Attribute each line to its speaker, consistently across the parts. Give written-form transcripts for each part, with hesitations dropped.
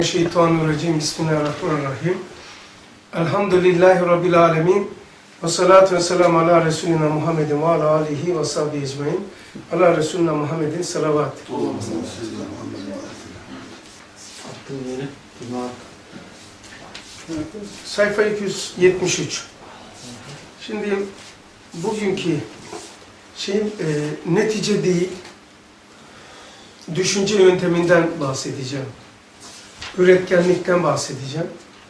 Speaker 1: Şeytanirracim. Bismillahirrahmanirrahim. Elhamdülillahi Rabbil alemin. Ve salatu ve selamu ala Resulina Muhammedin ve ala alihi ve sahbihi ecmain. Ala Resulina Muhammedin salavat. Sayfa 273. Şimdi bugünkü netice değil, düşünce yönteminden bahsedeceğim. Üretkenlikten bahsedeceğim.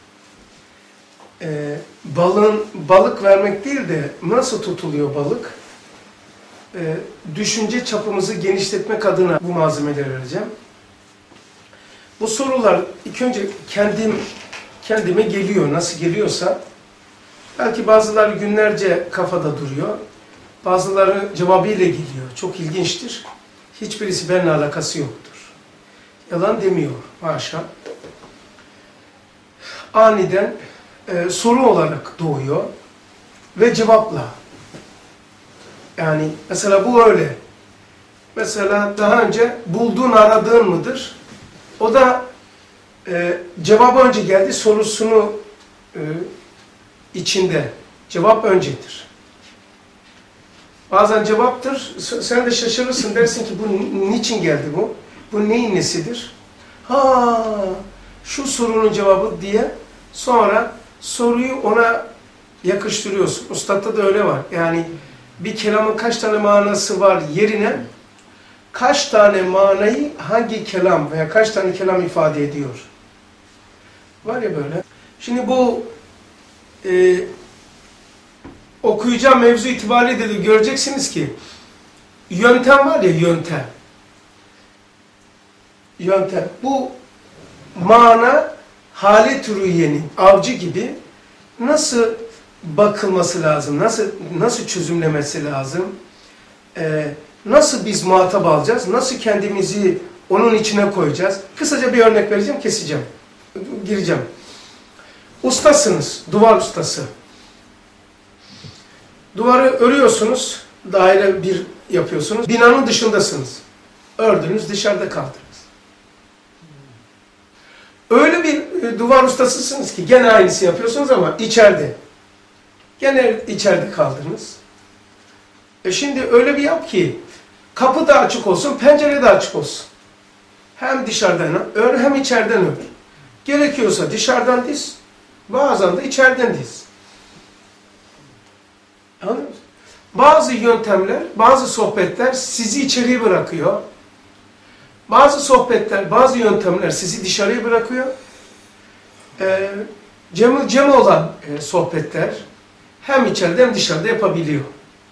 Speaker 1: Balık vermek değil de nasıl tutuluyor balık? Düşünce çapımızı genişletmek adına bu malzemeleri vereceğim. Bu sorular ilk önce kendime geliyor, nasıl geliyorsa. Belki bazıları günlerce kafada duruyor. Bazıları cevabıyla geliyor. Çok ilginçtir. Hiçbirisi benimle alakası yoktur. Yalan demiyor. Haşa. Aniden soru olarak doğuyor ve cevapla. Yani mesela bu öyle. Mesela daha önce bulduğun aradığın mıdır? O da cevap önce geldi, sorusunu içinde. Cevap öncedir. Bazen cevaptır, sen de şaşırırsın, dersin ki bu niçin geldi bu? Bu neyin nesidir? Ha, şu sorunun cevabı diye sonra soruyu ona yakıştırıyorsun. Ustad'ta da öyle var. Yani bir kelamın kaç tane manası var yerine kaç tane manayı hangi kelam veya kaç tane kelam ifade ediyor. Var ya böyle. Şimdi bu okuyacağım mevzu itibariyle de göreceksiniz ki yöntem var ya, yöntem. Yöntem. Bu mana halet rüyenin avcı gibi nasıl bakılması lazım, nasıl çözümlemesi lazım, nasıl biz muhatap alacağız, nasıl kendimizi onun içine koyacağız. Kısaca bir örnek vereceğim, keseceğim, gireceğim. Ustasınız, duvar ustası. Duvarı örüyorsunuz, daire bir yapıyorsunuz, binanın dışındasınız. Ördünüz, dışarıda kaldınız. Öyle bir duvar ustasısınız ki gene aynısı yapıyorsunuz ama içeride. Gene içeride kaldınız. Şimdi öyle bir yap ki kapı da açık olsun, pencere de açık olsun. Hem dışarıdan ör hem içeriden ör. Gerekiyorsa dışarıdan diz, bazen de içeriden diz. Anladın mı? Bazı yöntemler, bazı sohbetler sizi içeriye bırakıyor. Bazı sohbetler, bazı yöntemler sizi dışarıya bırakıyor. Cem olan sohbetler hem içeride hem dışarıda yapabiliyor.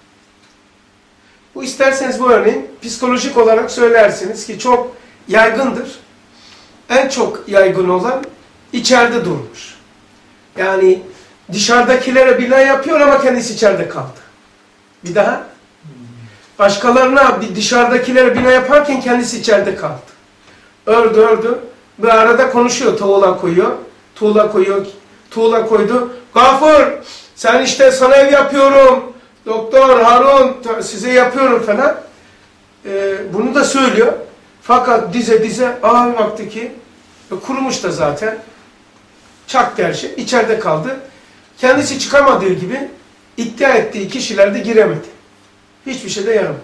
Speaker 1: Bu isterseniz bu örneğin psikolojik olarak söylersiniz ki çok yaygındır. En çok yaygın olan içeride durmuş. Yani dışarıdakilere bina yapıyor ama kendisi içeride kaldı. Bir daha. Başkalarına dışarıdakilere bina yaparken kendisi içeride kaldı. Ördü. Bir arada konuşuyor. Tuğla koyuyor. Tuğla koydu. Gafur, sen işte sana ev yapıyorum. Doktor Harun, size yapıyorum falan. Bunu da söylüyor. Fakat dize baktı ki kurumuş da zaten. Çaktı her şey. İçeride kaldı. Kendisi çıkamadığı gibi iddia ettiği kişiler de giremedi. Hiçbir şeyde yaramadı.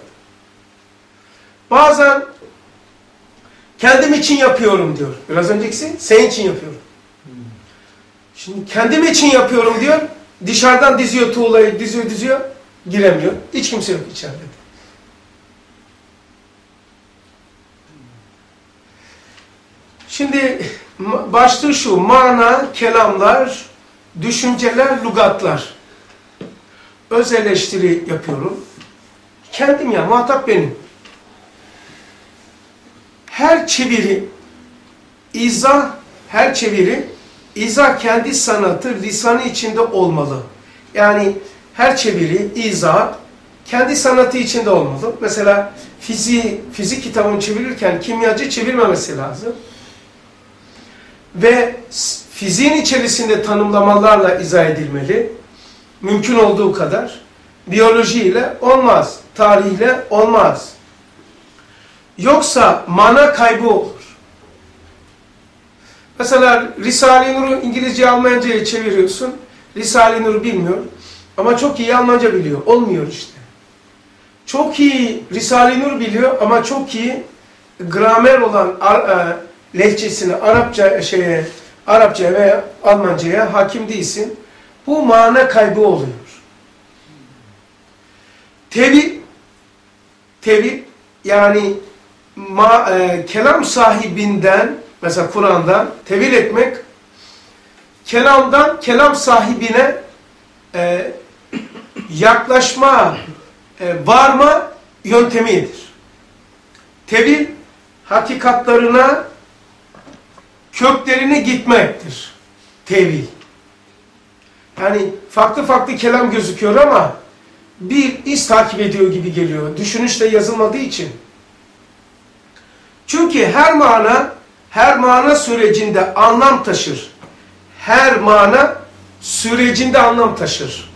Speaker 1: Bazen kendim için yapıyorum diyor. Biraz öncekisi senin için yapıyorum. Şimdi kendim için yapıyorum diyor. Dışarıdan diziyor tuğlayı, diziyor. Giremiyor. Hiç kimse yok içeride. Şimdi başlığı şu: mana, kelamlar, düşünceler, lügatlar. Öz eleştiri yapıyorum. Kendim ya, muhatap benim. Her çeviri, izah kendi sanatı, lisanı içinde olmalı. Yani her çeviri, izah kendi sanatı içinde olmalı. Mesela fizik kitabını çevirirken kimyacı çevirmemesi lazım. Ve fiziğin içerisinde tanımlamalarla izah edilmeli. Mümkün olduğu kadar. Biyolojiyle olmaz. Tarihle olmaz. Yoksa mana kaybı olur. Mesela Risale-i Nur'u İngilizce Almanca'ya çeviriyorsun. Risale-i Nur bilmiyor ama çok iyi Almanca biliyor. Olmuyor işte. Çok iyi Risale-i Nur biliyor ama çok iyi gramer olan lehçesine, Arapça veya Almanca'ya hakim değilsin. Bu mana kaybı oluyor. Tevhid yani kelam sahibinden, mesela Kur'an'dan tevil etmek, kelamdan kelam sahibine yaklaşma, varma yöntemidir. Tevil, hakikatlarına, köklerine gitmektir. Tevil. Yani farklı farklı kelam gözüküyor ama bir iz takip ediyor gibi geliyor. Düşünüşle yazılmadığı için. Çünkü her mana sürecinde anlam taşır. Her mana sürecinde anlam taşır.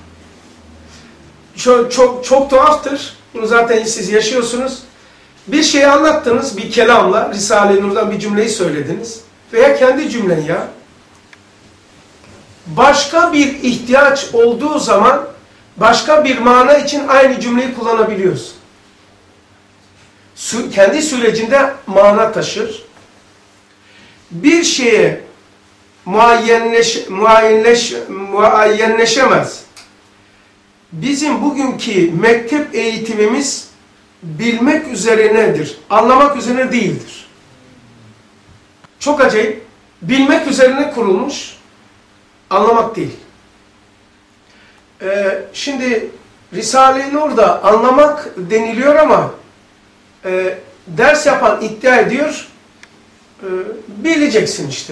Speaker 1: Çok tuhaftır. Bunu zaten siz yaşıyorsunuz. Bir şeyi anlattınız bir kelamla, Risale-i Nur'dan bir cümleyi söylediniz. Veya kendi cümlen ya. Başka bir ihtiyaç olduğu zaman başka bir mana için aynı cümleyi kullanabiliyorsun. Kendi sürecinde mana taşır. Bir şeye muayyenleşemez. Bizim bugünkü mektep eğitimimiz bilmek üzerinedir. Anlamak üzerine değildir. Çok acayip. Bilmek üzerine kurulmuş, anlamak değil. Şimdi Risale-i Nur'da anlamak deniliyor ama ders yapan iddia ediyor, bileceksin işte.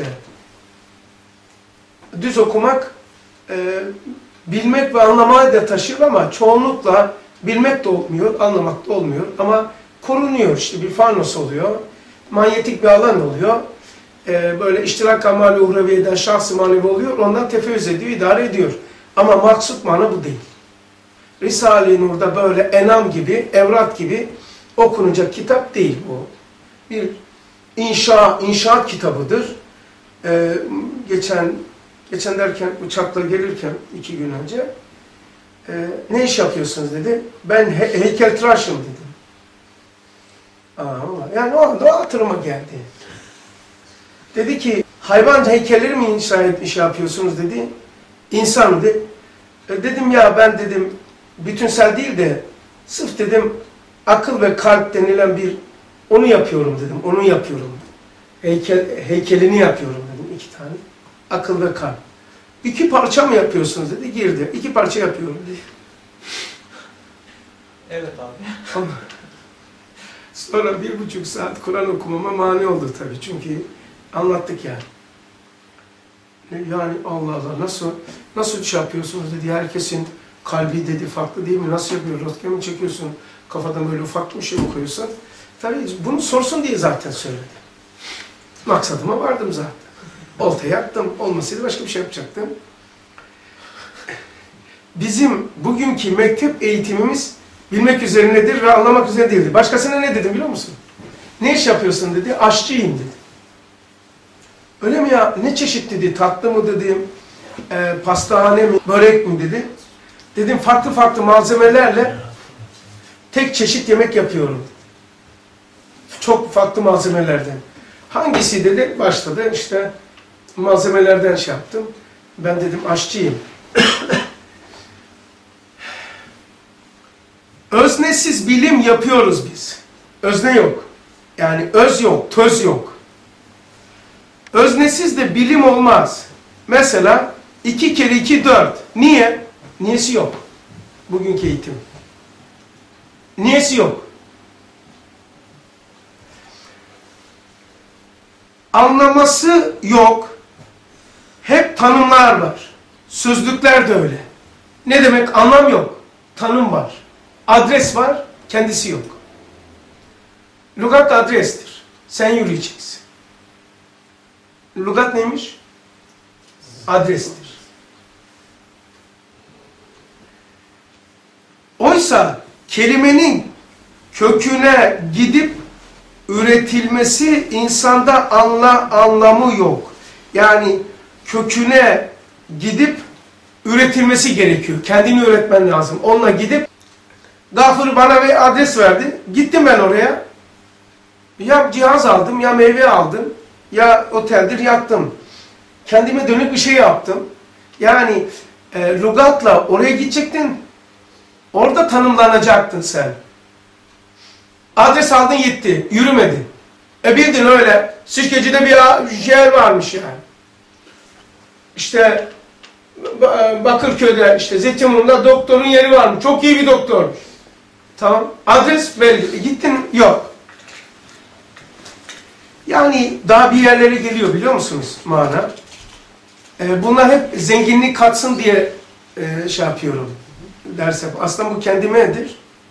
Speaker 1: Düz okumak, bilmek ve anlamayı da taşır ama çoğunlukla bilmek de olmuyor, anlamak da olmuyor. Ama korunuyor işte, bir fanos oluyor, manyetik bir alan oluyor. Böyle iştirak amali uhreviyeden şahs-ı manevi oluyor, ondan tefezzüz ediyor, idare ediyor. Ama maksut mana bu değil. Risale-i Nur'da böyle enam gibi, evrat gibi okunacak kitap değil bu. Bir inşaat kitabıdır. Geçen derken uçakla gelirken 2 gün önce ne iş yapıyorsunuz dedi. Ben heykeltıraşım dedim. Yani o anda hatırıma geldi. Dedi ki hayvan heykelleri mi inşa etmiş yapıyorsunuz dedi. İnsan dedi. Dedim ya ben dedim bütünsel değil de sırf dedim akıl ve kalp denilen onu yapıyorum dedim. Onu yapıyorum. Heykelini yapıyorum dedim 2 tane. Akıl ve kalp. 2 parça mı yapıyorsunuz dedi. Girdi. 2 parça yapıyorum dedi.
Speaker 2: Evet abi.
Speaker 1: Sonra 1,5 saat Kur'an okumama mani oldu tabii. Çünkü anlattık yani. Yani Allah Allah nasıl şey yapıyorsunuz dedi. Herkesin kalbi dedi farklı değil mi? Nasıl yapıyor? Rotke mi çekiyorsun? Kafadan böyle ufak bir şey okuyorsun. Tabii bunu sorsun diye zaten söyledim. Maksadıma vardım zaten. Oltaya attım. Olmasaydı başka bir şey yapacaktım. Bizim bugünkü mektep eğitimimiz bilmek üzerinedir ve anlamak üzerine değildir. Başkasına ne dedim biliyor musun? Ne iş yapıyorsun dedi. Aşçıyım dedi. Öyle mi ya? Ne çeşit dedi? Tatlı mı dedim? Pastahane mi? Börek mi dedi. Dedim farklı farklı malzemelerle tek çeşit yemek yapıyorum. Çok farklı malzemelerden. Hangisi dedi? Başladı işte malzemelerden şey yaptım. Ben dedim aşçıyım. Öznesiz bilim yapıyoruz biz. Özne yok. Yani öz yok, töz yok. Öznesiz de bilim olmaz. Mesela 2 kere 2 4. Niye? Niyesi yok. Bugünkü eğitim. Niyesi yok. Anlaması yok. Hep tanımlar var. Sözlükler de öyle. Ne demek? Anlam yok. Tanım var. Adres var. Kendisi yok. Lügat adrestir. Sen yürüyeceksin. Lügat neymiş? Adrestir. Oysa kelimenin köküne gidip üretilmesi insanda anlamı yok. Yani köküne gidip üretilmesi gerekiyor. Kendini üretmen lazım. Onunla gidip Gafur bana bir adres verdi. Gittim ben oraya. Ya cihaz aldım, ya meyve aldım, ya oteldir yattım. Kendime dönük bir şey yaptım. Yani lügatla oraya gidecektin. Orada tanımlanacaktın sen. Adres aldın gitti. Yürümedin. Bildin öyle. Sirkeci'de bir yer varmış yani. İşte Bakırköy'de, işte Zeytinburnu'nda doktorun yeri varmış. Çok iyi bir doktormuş. Tamam. Adres belli. Gittin. Yok. Yani daha bir yerlere geliyor biliyor musunuz mana? Bunlar hep zenginlik katsın diye şey yapıyorum. Ders yap. Aslında bu kendimedir.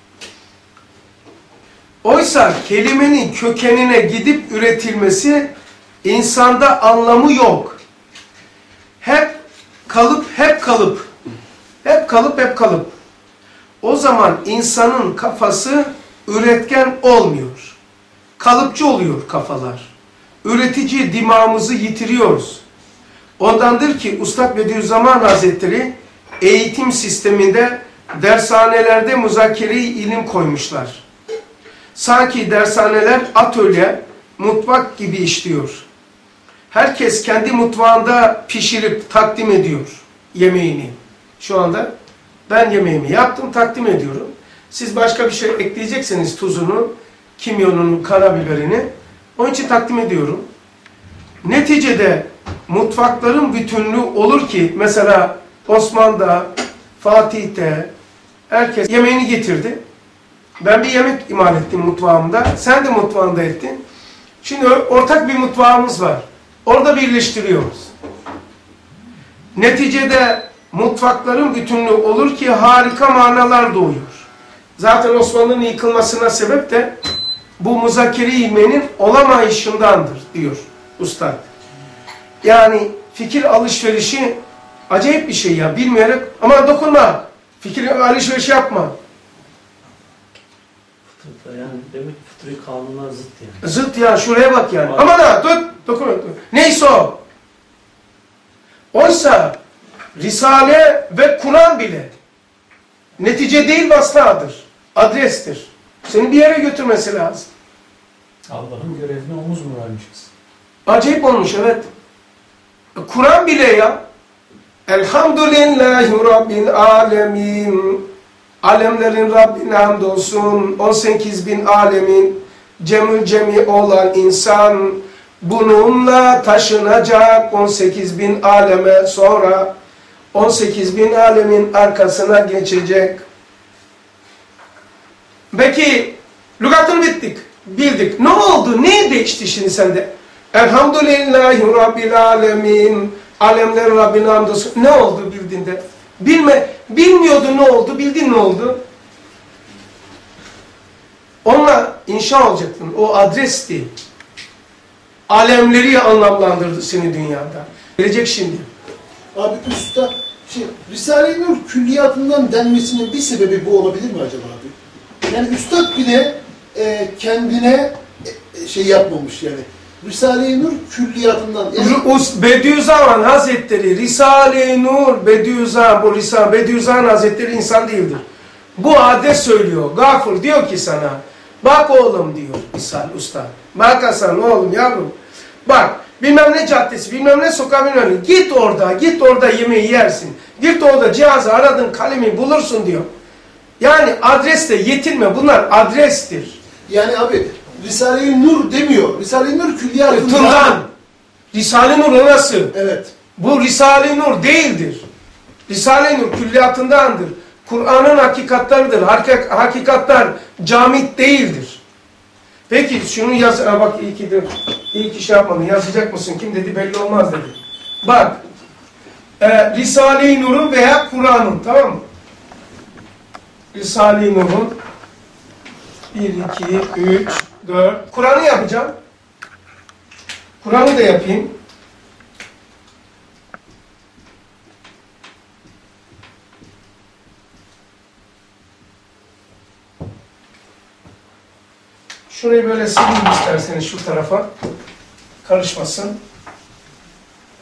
Speaker 1: Oysa kelimenin kökenine gidip üretilmesi insanda anlamı yok. Hep kalıp, hep kalıp. Hep kalıp, hep kalıp. O zaman insanın kafası üretken olmuyor. Kalıpçı oluyor kafalar. Üretici dimağımızı yitiriyoruz. Ondandır ki Üstad Bediüzzaman Hazretleri eğitim sisteminde dershanelerde muzakere-i ilim koymuşlar. Sanki dershaneler atölye, mutfak gibi işliyor. Herkes kendi mutfağında pişirip takdim ediyor yemeğini. Şu anda ben yemeğimi yaptım, takdim ediyorum. Siz başka bir şey ekleyecekseniz tuzunu, kimyonunu, karabiberini, onun için takdim ediyorum. Neticede mutfakların bütünlüğü olur ki mesela Osman'da, Fatih'te herkes yemeğini getirdi. Ben bir yemek imal ettim mutfağımda. Sen de mutfağında ettin. Şimdi ortak bir mutfağımız var. Orada birleştiriyoruz. Neticede mutfakların bütünlüğü olur ki harika manalar doğuyor. Zaten Osmanlı'nın yıkılmasına sebep de bu muzakere-i ilmenin olamayışındandır diyor Üstad. Yani fikir alışverişi acayip bir şey ya. Bilmeyerek ama dokunma. Fikir alışverişi yapma.
Speaker 2: Yani demek fıtri kanunlar zıt yani.
Speaker 1: Zıt ya, şuraya bak yani.
Speaker 2: Var.
Speaker 1: Ama da dokunma. Neyse o. Oysa Risale ve Kur'an bile netice değil vasladır. Adrestir. Seni bir yere götürmesi lazım.
Speaker 3: Allah'ın görevine omuz mu vermişiz?
Speaker 1: Acayip olmuş evet. Kur'an bile ya. Elhamdülillahi Rabbil alemin. Alemlerin Rabbine hamdolsun. 18 bin alemin cemül cemi olan insan bununla taşınacak 18 bin aleme sonra 18 bin alemin arkasına geçecek. Peki lügatını bildik. Ne oldu? Ne değişti şimdi sende? Elhamdülillahi Rabbil alemin. Alemlerin Rabbine hamdolsun. Ne oldu bildiğinde? Bilmiyordu ne oldu? Bildin ne oldu? Onunla inşa olacaktın. O adresti. Alemleri anlamlandırdı seni dünyada. Gelecek şimdi.
Speaker 4: Abi usta, Risale-i Nur külliyatından denmesinin bir sebebi bu olabilir mi acaba abi? Yani üstad bile kendine şey yapmamış yani. Risale-i Nur külliyatından.
Speaker 1: Bediüzzaman Hazretleri, Risale-i Nur, Bediüzzaman Hazretleri insan değildir. Bu adres söylüyor. Gafur diyor ki sana, bak oğlum diyor İshal Usta. Bak Hasan oğlum yavrum. Bak bilmem ne caddesi, bilmem ne sokağı bilmem ne. Git orada yemeği yersin. Git orada cihazı aradın kalemi bulursun diyor. Yani adresle yetinme, bunlar adrestir.
Speaker 4: Yani abi Risale-i Nur demiyor. Risale-i Nur külliyatından.
Speaker 1: Risale-i Nur nasıl?
Speaker 4: Evet.
Speaker 1: Bu Risale-i Nur değildir. Risale-i Nur külliyatındandır. Kur'an'ın hakikatlarıdır. Hakikatler camit değildir. Peki şunu yaz. Bak iyi ki şey yapmadın. Yazacak mısın? Kim dedi belli olmaz dedi. Bak. Risale-i Nur'un veya Kur'an'ın, tamam mı? Risale-i Nur'un 1, 2, 3, 4. Kur'an'ı yapacağım. Kur'an'ı da yapayım. Şurayı böyle sileyim isterseniz şu tarafa. Karışmasın.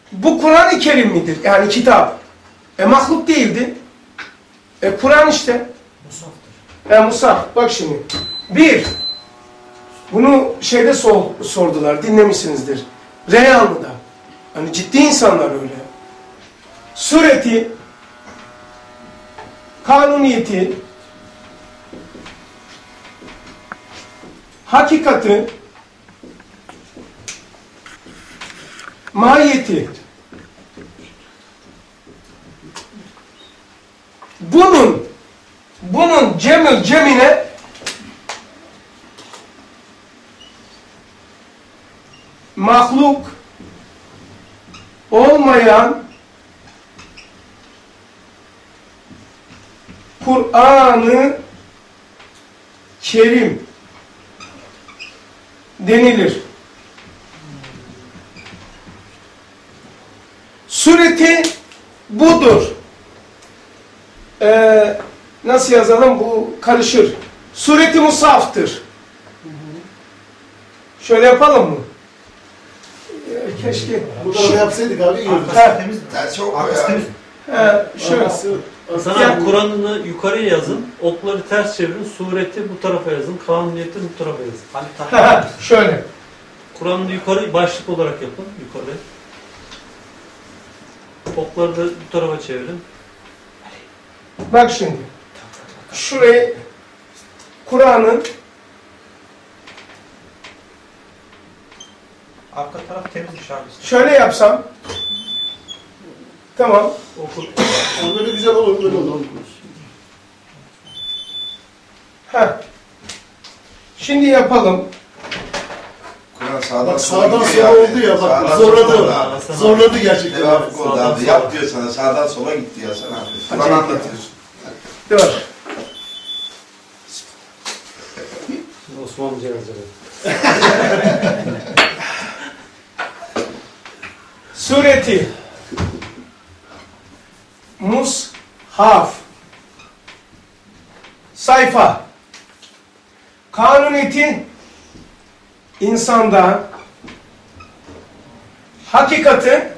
Speaker 1: bu Kur'an-ı Kerim midir? Yani kitap. Mahluk değildi. Kur'an işte.
Speaker 2: Musaftır.
Speaker 1: Musaf. Bak şimdi. Bir, bunu şeyde sordular, dinlemişsinizdir. Reyhanlı'da. Hani ciddi insanlar öyle. Sureti, kanuniyeti, hakikati, mahiyeti, bunun cemine mahluk olmayan Kur'an-ı Kerim denilir. Sureti budur. Nasıl yazalım? Bu karışır. Sureti musaftır. Şöyle yapalım mı? Keşke.
Speaker 4: Bu da yapsaydık abi iyi olurdu.
Speaker 5: Tersi oku
Speaker 1: ya. Şöyle.
Speaker 2: Sana Kur'an'ını yukarıya yazın, okları ters çevirin, sureti bu tarafa yazın, kanuniyeti bu tarafa yazın.
Speaker 1: Şöyle.
Speaker 2: Kur'an'ını yukarı başlık olarak yapın, yukarı. Okları da bu tarafa çevirin.
Speaker 1: Bak şimdi. Şurayı Kur'an'ın
Speaker 5: Arka taraf temizmiş abi.
Speaker 1: şöyle yapsam, tamam.
Speaker 2: Oku.
Speaker 4: Böyle güzel olur, böyle olur.
Speaker 1: Şimdi yapalım.
Speaker 5: Kur'an sağdan
Speaker 4: Bak
Speaker 5: sola
Speaker 4: sağdan
Speaker 5: gidiyor
Speaker 4: sola
Speaker 5: abi.
Speaker 4: oldu ya, bak
Speaker 5: Sağdan
Speaker 4: zorladı.
Speaker 5: sola abi.
Speaker 4: Zorladı gerçekten.
Speaker 5: Tevafuk oldu
Speaker 2: Sağdan
Speaker 5: abi.
Speaker 2: sola.
Speaker 5: Yap diyor sana. Sağdan sola git diyor sana abi. Kur'an
Speaker 1: Acayip
Speaker 5: anlatıyorsun.
Speaker 1: Dur.
Speaker 2: Osmanlıca yazacak.
Speaker 1: Sureti Mushaf sayfa kanuniyeti insanda hakikati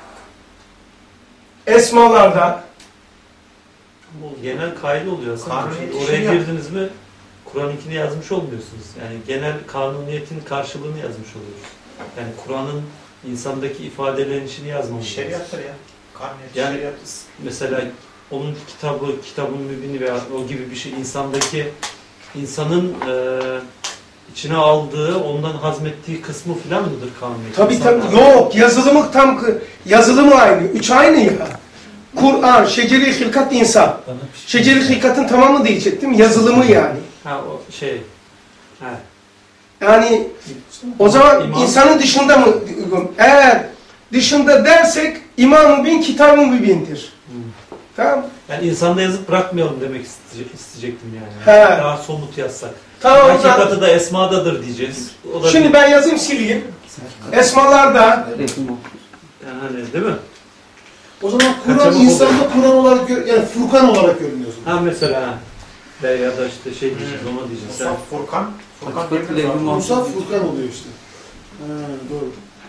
Speaker 1: esmalarda
Speaker 2: Bu genel kaydı oluyor aslında.
Speaker 5: Kanuniyet
Speaker 2: Şimdi
Speaker 5: şey
Speaker 2: oraya
Speaker 5: yap.
Speaker 2: girdiniz mi Kur'an-ı yazmış olmuyorsunuz. Yani genel kanuniyetin karşılığını yazmış oluyoruz. Yani Kur'an'ın insandaki ifadelerini yazmamız lazım.
Speaker 5: Şeriattır ya. Kanuniyet
Speaker 2: Yani
Speaker 5: şeriat.
Speaker 2: mesela onun kitabın mübini veya o gibi bir şey insanın içine aldığı, ondan hazmettiği kısmı filan mıdır kanuniyet?
Speaker 1: tabii
Speaker 2: İnsanlar-
Speaker 1: yok yazılımı aynı. Üç aynı ya. Kur'an, şeceri hilkat insan. Şeceri hilkatın tamamı diyecektim. Yazılımı yani.
Speaker 2: Ha o şey. Ha.
Speaker 1: Yani o zaman
Speaker 2: İmam-
Speaker 1: insanın dışında mı? Eğer dışında dersek İmam-ı Mübin, Kitab-ı Mübin'dir. Tamam.
Speaker 2: Yani insanda yazıp bırakmayalım demek isteyecektim yani.
Speaker 1: He.
Speaker 2: Daha somut yazsak.
Speaker 1: Tamam, o zaman-
Speaker 2: Hakikati da esmadadır diyeceğiz. O da
Speaker 1: Şimdi ben yazayım, sileyim. Esmalarda
Speaker 2: yani hani, değil mi?
Speaker 4: O zaman Kur'an
Speaker 2: Kaçamak
Speaker 4: insanda Kur'an olarak, yani Furkan olarak görünüyor. o zaman.
Speaker 2: Ha mesela ya da işte şey diyeceğiz, ona diyeceğiz. Sen,
Speaker 5: Furkan. Furkan
Speaker 3: Hakikati
Speaker 5: diyebiliriz abi.
Speaker 3: levh-i mahfuz.
Speaker 4: Musa Furkan oluyor işte. Doğru.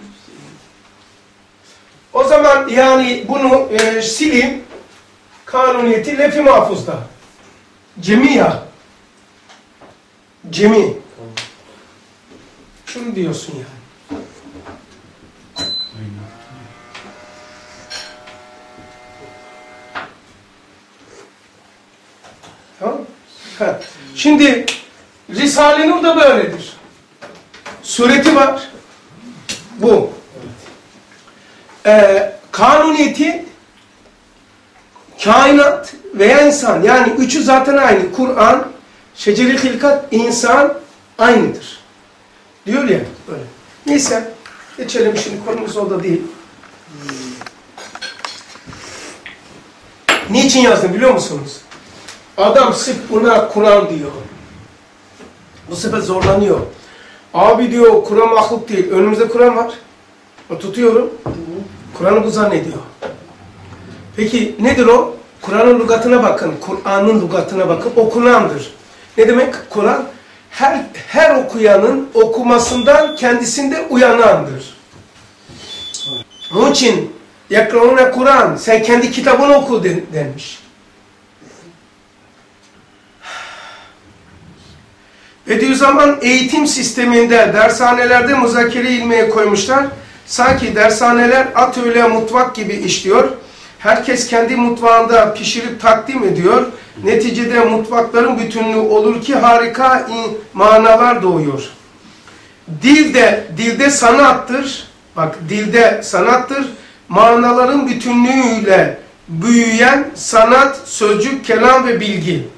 Speaker 1: o zaman yani bunu sileyim. Kanuniyeti lef-i mahfuzda. Cemi ya. Cemi.
Speaker 2: Tamam.
Speaker 1: Şunu diyorsun yani. Tamam. Şimdi Risale-i Nur da böyledir. Sureti var. Bu. Kanuniyeti kainat veya insan. Yani üçü zaten aynı. Kur'an, şeceri hilkat, insan aynıdır. Diyor ya böyle. Neyse. Geçelim şimdi. Konumuz o da değil. Niçin yazdım biliyor musunuz? Adam sırf buna Kur'an diyor. Bu sefer zorlanıyor. Abi diyor Kur'an mahluk değil. Önümüzde Kur'an var. O tutuyorum. Kur'an'ı bu zannediyor. Peki nedir o? Kur'an'ın lügatına bakın. Kur'an'ın lügatına bakın. Okunandır. Ne demek Kur'an? Her okuyanın okumasından kendisinde uyanandır. Onun için Yakraune Kur'an. Sen kendi kitabını oku denmiş. Bediüzzaman eğitim sisteminde dershanelerde muzakere ilmiye koymuşlar. Sanki dershaneler atölye mutfak gibi işliyor. Herkes kendi mutfağında pişirip takdim ediyor. Neticede mutfakların bütünlüğü olur ki harika manalar doğuyor. Dilde sanattır. Bak dilde sanattır. Manaların bütünlüğüyle büyüyen sanat, sözcük, kelam ve bilgi.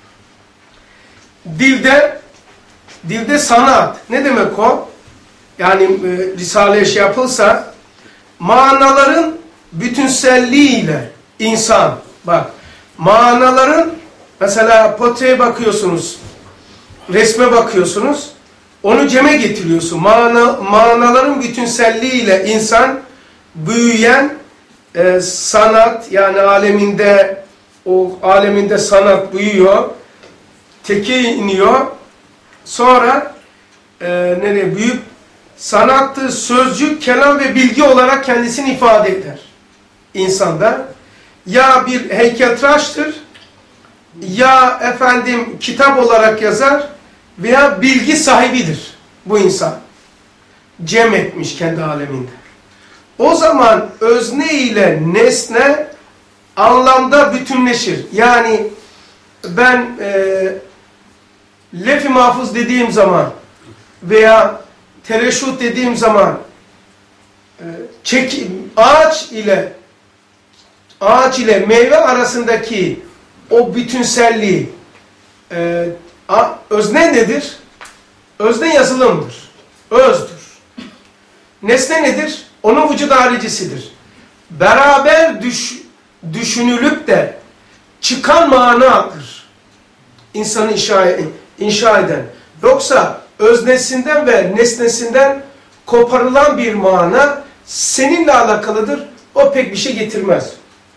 Speaker 1: Dilde sanat. Ne demek o? Yani Risale-i şey yapılsa manaların bütünselliğiyle insan. Bak manaların mesela poteye bakıyorsunuz, resme bakıyorsunuz, onu ceme getiriyorsun. Manaların bütünselliğiyle insan büyüyen sanat, yani aleminde sanat büyüyor, teke iniyor. Sonra nereye büyük sanattır, sözcük, kelam ve bilgi olarak kendisini ifade eder. İnsanda ya bir heykeltıraştır, ya kitap olarak yazar veya bilgi sahibidir bu insan. Cem etmiş kendi aleminde. O zaman özne ile nesne anlamda bütünleşir. Yani ben lef-i mahfuz dediğim zaman veya tereşüt dediğim zaman ağaç ile meyve arasındaki o bütünselliği özne nedir? Özne yazılımdır. Özdür. Nesne nedir? Onun vücud haricisidir. Beraber düşünülüp de çıkan manadır. İnsanı inşa eden. Yoksa öznesinden ve nesnesinden koparılan bir mana seninle alakalıdır. O pek bir şey getirmez.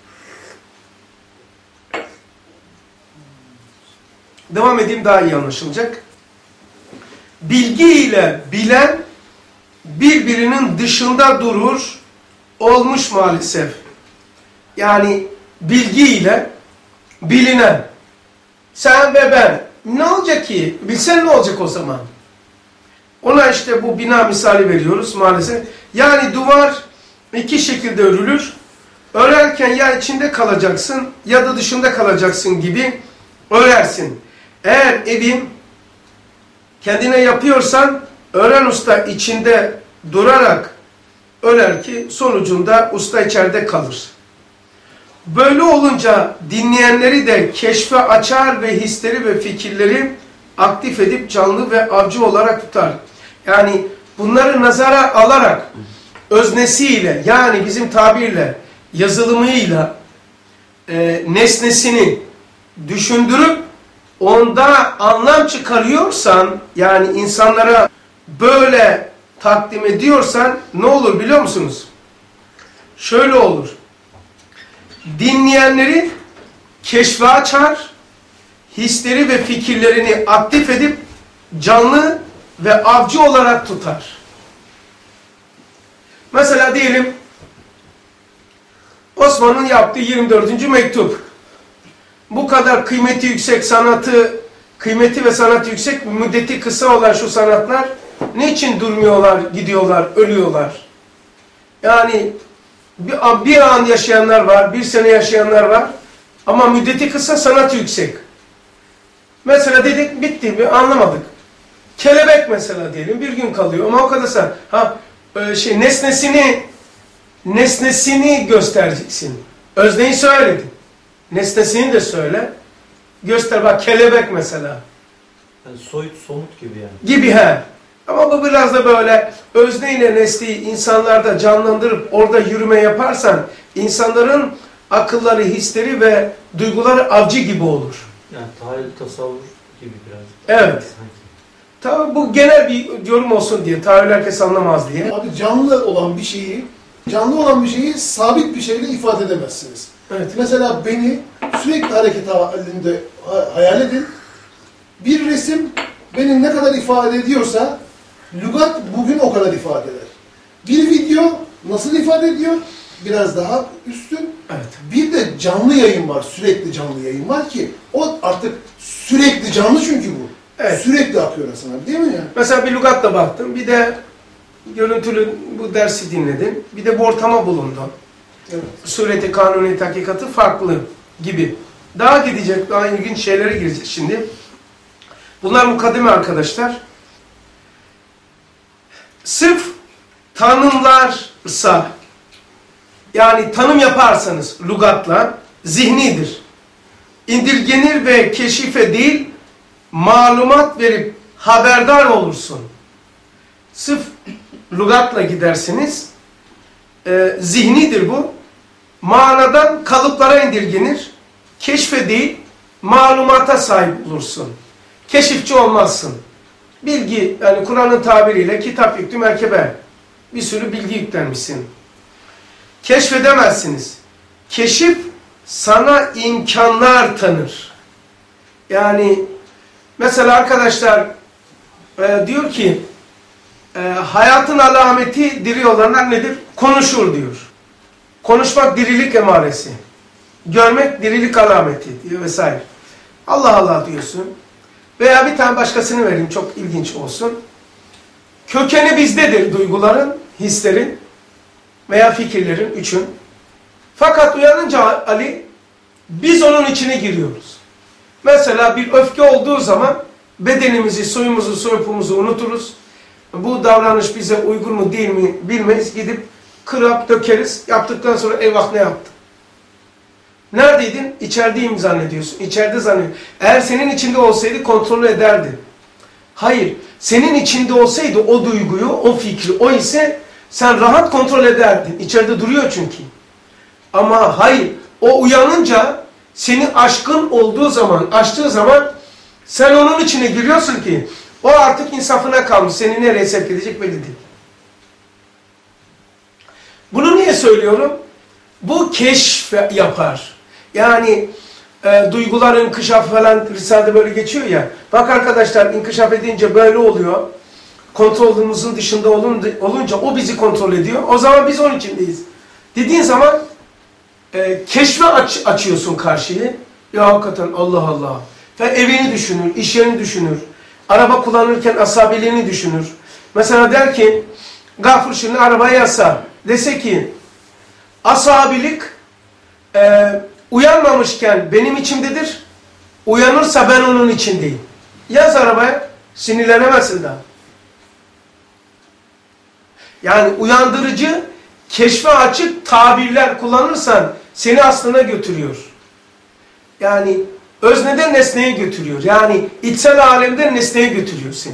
Speaker 1: Devam edeyim, daha iyi anlaşılacak. Bilgi ile bilen birbirinin dışında durur olmuş maalesef. Yani bilgi ile bilinen. Sen ve ben. Ne olacak ki? Bilsen ne olacak o zaman? Ona işte bu bina misali veriyoruz maalesef. Yani duvar iki şekilde örülür. Örerken ya içinde kalacaksın ya da dışında kalacaksın gibi örersin. Eğer evin kendine yapıyorsan ören usta içinde durarak örer ki sonucunda usta içeride kalır. Böyle olunca dinleyenleri de keşfe açar ve hisleri ve fikirleri aktif edip canlı ve avcı olarak tutar. Yani bunları nazara alarak öznesiyle, yani bizim tabirle yazılımıyla nesnesini düşündürüp onda anlam çıkarıyorsan, yani insanlara böyle takdim ediyorsan ne olur biliyor musunuz? Şöyle olur. Dinleyenleri keşfe açar, hisleri ve fikirlerini aktif edip canlı ve avcı olarak tutar. Mesela diyelim Osman'ın yaptığı 24. mektup. Bu kadar kıymeti yüksek kıymeti ve sanatı yüksek, müddeti kısa olan şu sanatlar niçin durmuyorlar, gidiyorlar, ölüyorlar? Yani bir an yaşayanlar var, bir sene yaşayanlar var ama müddeti kısa, sanatı yüksek. Mesela dedik bitti, anlamadık. Kelebek mesela diyelim, bir gün kalıyor ama o kadar nesnesini göstereceksin. Özneyi söyledin. Nesnesini de söyle. Göster bak, kelebek mesela.
Speaker 2: Yani soyut, somut gibi yani.
Speaker 1: Gibi he. Ama bu biraz da böyle özneyle nesneyi insanlarda canlandırıp orada yürüme yaparsan insanların akılları, hisleri ve duyguları avcı gibi olur.
Speaker 2: Yani tahayyül, tasavvur gibi biraz.
Speaker 1: Evet. Tabii bu genel bir yorum olsun diye. Tahayyül herkes anlamaz diye.
Speaker 4: Abi canlı olan bir şeyi sabit bir şeyle ifade edemezsiniz.
Speaker 1: Evet.
Speaker 4: Mesela beni sürekli hareket halinde hayal edin. Bir resim beni ne kadar ifade ediyorsa lügat bugün o kadar ifade eder. Bir video nasıl ifade ediyor? Biraz daha üstün.
Speaker 1: Evet.
Speaker 4: Bir de canlı yayın var, sürekli canlı yayın var ki o artık sürekli canlı çünkü bu.
Speaker 1: Evet.
Speaker 4: Sürekli akıyor Hasan abi değil mi yani?
Speaker 1: Mesela bir lügatla baktım, bir de görüntülü bu dersi dinledim, bir de bu ortama bulundum.
Speaker 4: Evet.
Speaker 1: Sureti, kanuniyet, hakikati farklı gibi. Daha gidecek, daha ilginç şeylere girecek şimdi. Bunlar mukaddime arkadaşlar. Sırf tanımlarsa, yani tanım yaparsanız lügatla, zihnidir. İndirgenir ve keşife değil, malumat verip haberdar olursun. Sırf lügatla gidersiniz, zihnidir bu. Manadan kalıplara indirgenir, keşfe değil, malumata sahip olursun. Keşifçi olmazsın. Bilgi, yani Kur'an'ın tabiriyle kitap yüklü merkebe. Bir sürü bilgi yüklenmişsin. Keşfedemezsiniz. Keşif sana imkanlar tanır. Yani mesela arkadaşlar diyor ki hayatın alameti diri olanlar nedir? Konuşur diyor. Konuşmak dirilik emaresi. Görmek dirilik alameti diyor vesaire. Allah Allah diyorsun. Veya bir tane başkasını vereyim çok ilginç olsun. Kökeni bizdedir duyguların, hislerin veya fikirlerin, üçün. Fakat uyanınca Ali, biz onun içine giriyoruz. Mesela bir öfke olduğu zaman bedenimizi, suyumuzu, soyupumuzu unuturuz. Bu davranış bize uygun mu değil mi bilmeyiz. Gidip kırıp dökeriz. Yaptıktan sonra eyvah ne yaptım? Neredeydin? İçerideyim zannediyorsun. İçeride zannediyorsun. Eğer senin içinde olsaydı kontrol ederdin. Hayır. Senin içinde olsaydı o duyguyu, o fikri, o ise sen rahat kontrol ederdin. İçeride duruyor çünkü. Ama hayır. O uyanınca seni aşkın olduğu zaman, açtığı zaman sen onun içine giriyorsun ki o artık insafına kalmış. Seni nereye sevk edecek belli değil. Bunu niye söylüyorum? Bu keşf yapar. Yani duygular inkişaf falan Risale'de böyle geçiyor ya. Bak arkadaşlar inkişaf edince böyle oluyor. Kontrolümüzün dışında olunca o bizi kontrol ediyor. O zaman biz onun içindeyiz. Dediğin zaman keşfe açıyorsun karşıyı. Ya hakikaten Allah Allah. Ve evini düşünür, iş yerini düşünür. Araba kullanırken asabiliğini düşünür. Mesela der ki Gafur şimdi arabaya yasa. Dese ki asabilik uyanmamışken benim içimdedir. Uyanırsa ben onun içindeyim. Yaz arabaya, sinirlenemezsin daha. Yani uyandırıcı, keşfe açık tabirler kullanırsan seni aslına götürüyor. Yani özneden nesneye götürüyor. Yani içsel alemden nesneye götürüyor seni.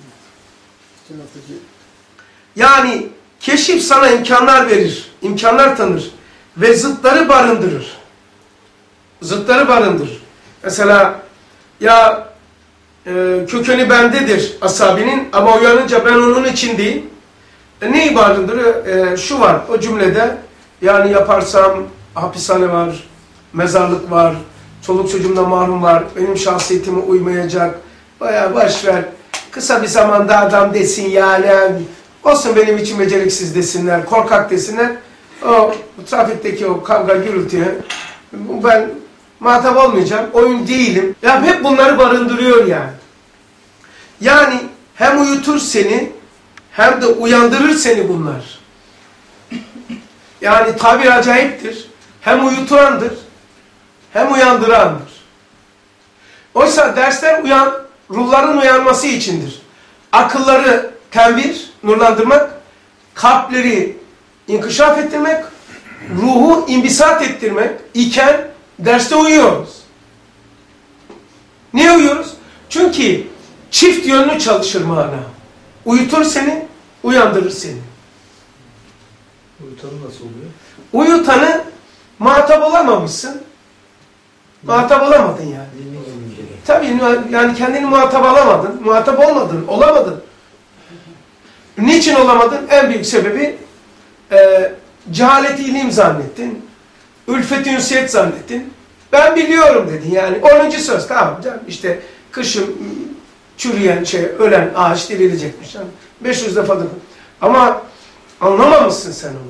Speaker 1: Yani keşif sana imkanlar verir, imkanlar tanır ve zıtları barındırır. Zıtları barındırır. Mesela ya kökeni bendedir asabinin ama uyanınca ben onun içindeyim. Neyi barındırıyor? Şu var o cümlede, yani yaparsam hapishane var, mezarlık var, çoluk çocuğumda mahrum var, benim şahsiyetime uymayacak, bayağı boşver, kısa bir zamanda adam desin yani, olsun benim için beceriksiz desinler, korkak desinler, o trafikteki o kavga gürültüye ben muhatap olmayacağım, oyun değilim. Ya hep bunları barındırıyor yani. Yani hem uyutur seni, hem de uyandırır seni bunlar. Yani tabir acayiptir. Hem uyuturandır, hem uyandırandır. Oysa dersler ruhların uyanması içindir. Akılları tenvir, nurlandırmak, kalpleri inkişaf ettirmek, ruhu imbisat ettirmek iken derste uyuyoruz. Niye uyuyoruz? Çünkü çift yönlü çalışır mana. Uyutur seni, uyandırır seni.
Speaker 2: Uyutanı nasıl oluyor?
Speaker 1: Uyutanı muhatap olamamışsın. Muhatap olamadın yani. Tabii yani kendini muhatap alamadın, muhatap olmadın, olamadın. Niçin olamadın? En büyük sebebi cehalet ilim zannettin, ülfet-i ünsiyet zannettin. Ben biliyorum dedin yani. 10. söz tamam canım işte kışın çürüyen ölen ağaç dirilecekmiş. 500 defa da. Ama Anlamamışsın sen onu.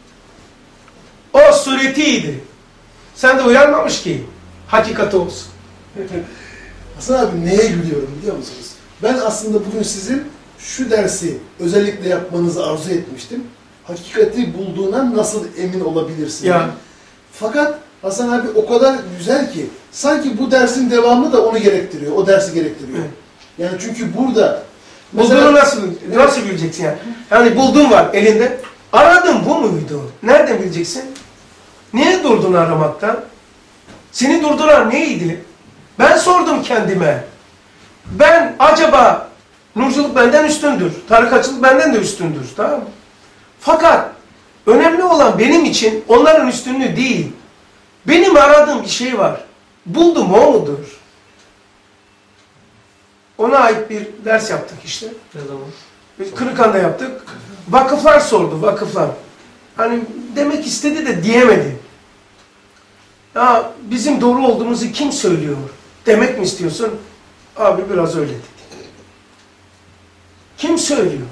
Speaker 1: O suretiydi. Sen de uyarmamış ki hakikati olsun.
Speaker 4: Hasan abi neye gülüyorum biliyor musunuz? Ben aslında bugün sizin şu dersi özellikle yapmanızı arzu etmiştim. Hakikati bulduğuna nasıl emin olabilirsin?
Speaker 1: Ya.
Speaker 4: Fakat Hasan abi o kadar güzel ki sanki bu dersin devamı da onu gerektiriyor. O dersi gerektiriyor.
Speaker 1: Evet.
Speaker 4: Yani çünkü burada
Speaker 1: Bulduğunu nasıl bileceksin yani? Yani buldun var elinde. Aradın bu muydu? Nereden bileceksin? Niye durdun aramaktan? Seni durduran neydi? Ben sordum kendime. Ben acaba nurculuk benden üstündür. Tarikatçılık benden de üstündür. Tamam mı? Fakat önemli olan benim için onların üstünlüğü değil. Benim aradığım bir şey var. Buldum o mudur? Ona ait bir ders yaptık işte.
Speaker 2: Ne zaman?
Speaker 1: Biz Kırıkhan'da yaptık. Vakıflar sordu, vakıflar. Hani demek istedi de diyemedi. Ya bizim doğru olduğumuzu kim söylüyor? Demek mi istiyorsun? Abi biraz öyle dedi. Kim söylüyor?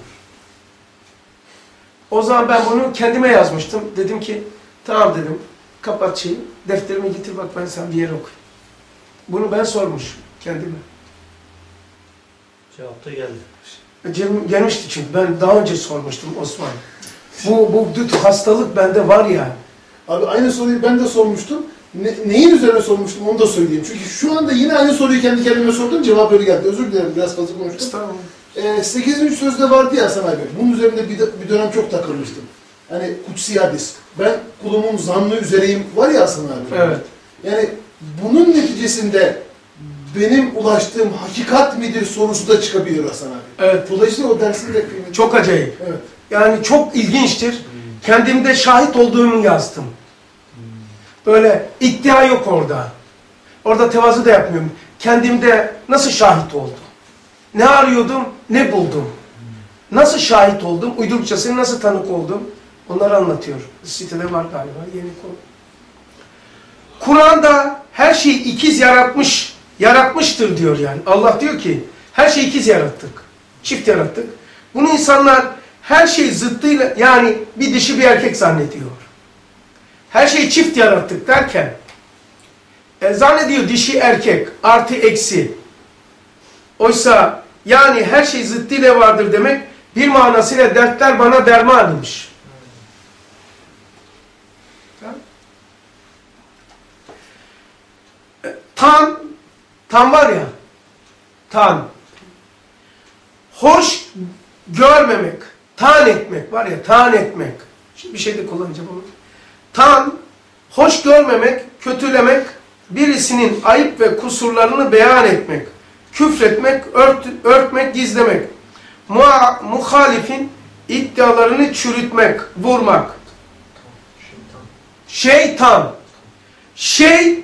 Speaker 1: O zaman ben bunu kendime yazmıştım. Dedim ki, tamam dedim, kapat şeyi, defterimi getir bak ben sana bir yere okuyayım. Bunu ben sormuşum kendime.
Speaker 2: Cevap da geldi.
Speaker 1: Gelmişti çünkü ben daha önce sormuştum Osman. Bu hastalık bende var ya.
Speaker 4: Abi aynı soruyu ben de sormuştum. Neyin üzerine sormuştum onu da söyleyeyim. Çünkü şu anda yine aynı soruyu kendi kendime sordum. Cevap öyle geldi. Özür dilerim biraz fazla konuştum.
Speaker 1: Estağfurullah.
Speaker 4: 8. sözde vardı ya Hasan abi. Bunun üzerinde bir dönem çok takılmıştım. Hani kutsi hadis. Ben kulumun zannı üzereyim var ya Hasan abi.
Speaker 1: Evet.
Speaker 4: Yani bunun neticesinde benim ulaştığım hakikat midir sorusu da çıkabilir Hasan abi.
Speaker 1: Evet.
Speaker 4: Dolayısıyla o dersin de kıymeti.
Speaker 1: Çok acayip.
Speaker 4: Evet.
Speaker 1: Yani çok ilginçtir. Kendimde şahit olduğumu yazdım. Böyle iddia yok orada. Orada tevazu da yapmıyorum. Kendimde nasıl şahit oldum? Ne arıyordum, ne buldum? Nasıl şahit oldum? Uydurukçasına nasıl tanık oldum? Onları anlatıyor. Sitede var galiba yeni konu. Kur'an'da her şeyi ikiz yaratmıştır diyor yani. Allah diyor ki her şeyi ikiz yarattık. Çift yarattık. Bunu insanlar her şey zıttıyla yani bir dişi bir erkek zannediyor. Her şeyi çift yarattık derken zannediyor dişi erkek artı eksi. Oysa yani her şey zıttıyla vardır demek bir manasıyla dertler bana dermanıymış. Tan var ya, tan. Hoş görmemek, tan etmek var ya, tan etmek. Şimdi bir şey de kullanacağım onu. Tan, hoş görmemek, kötülemek, birisinin ayıp ve kusurlarını beyan etmek, küfretmek, örtmek, gizlemek, muhalifin iddialarını çürütmek, vurmak. Şeytan. Şey,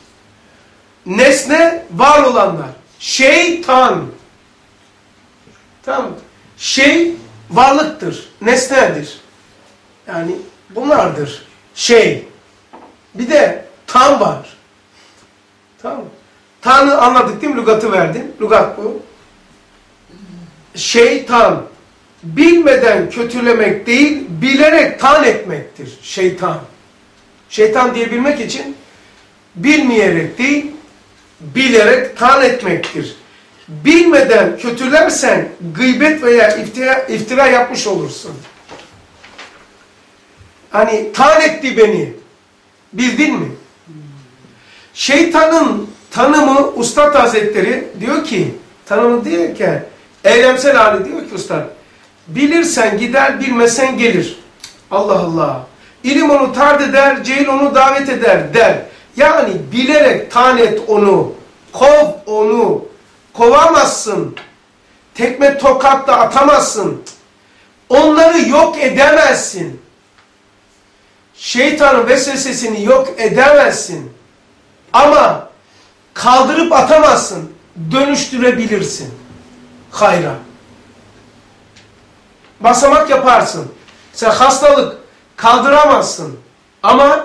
Speaker 1: nesne, var olanlar. Şeytan. Tamam mı? Şey, varlıktır, nesnedir. Yani bunlardır. Şey. Bir de tan var. Tamam mı? Tan'ı anladık değil mi? Lügatı verdin. Lügat bu. Şeytan. Bilmeden kötülemek değil, bilerek tan etmektir. Şeytan. Şeytan diyebilmek için bilmeyerek değil, bilerek tan etmektir. Bilmeden kötülersen gıybet veya iftira yapmış olursun. Hani tan etti beni. Bildin mi? Şeytanın tanımı Üstad Hazretleri diyor ki, tanımı diyorken eylemsel hali diyor ki Üstad, bilirsen gider, bilmesen gelir. Allah Allah. İlim onu tard eder, cehil onu davet eder der. Yani bilerek tan et onu, kov onu, kovamazsın. Tekme tokat da atamazsın. Onları yok edemezsin. Şeytanın vesvesesini yok edemezsin. Ama kaldırıp atamazsın. Dönüştürebilirsin. Hayra. Basamak yaparsın. Sen hastalık kaldıramazsın. Ama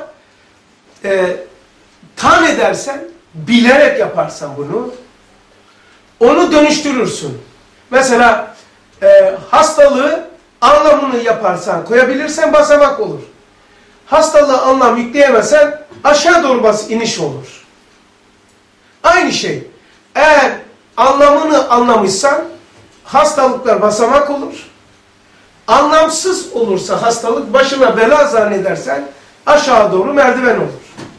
Speaker 1: tan edersen, bilerek yaparsan bunu, onu dönüştürürsün. Mesela hastalığı anlamını yaparsan, koyabilirsen basamak olur. Hastalığa anlam yükleyemezsen aşağı doğru iniş olur. Aynı şey. Eğer anlamını anlamışsan hastalıklar basamak olur. Anlamsız olursa hastalık başına bela zannedersen aşağı doğru merdiven olur.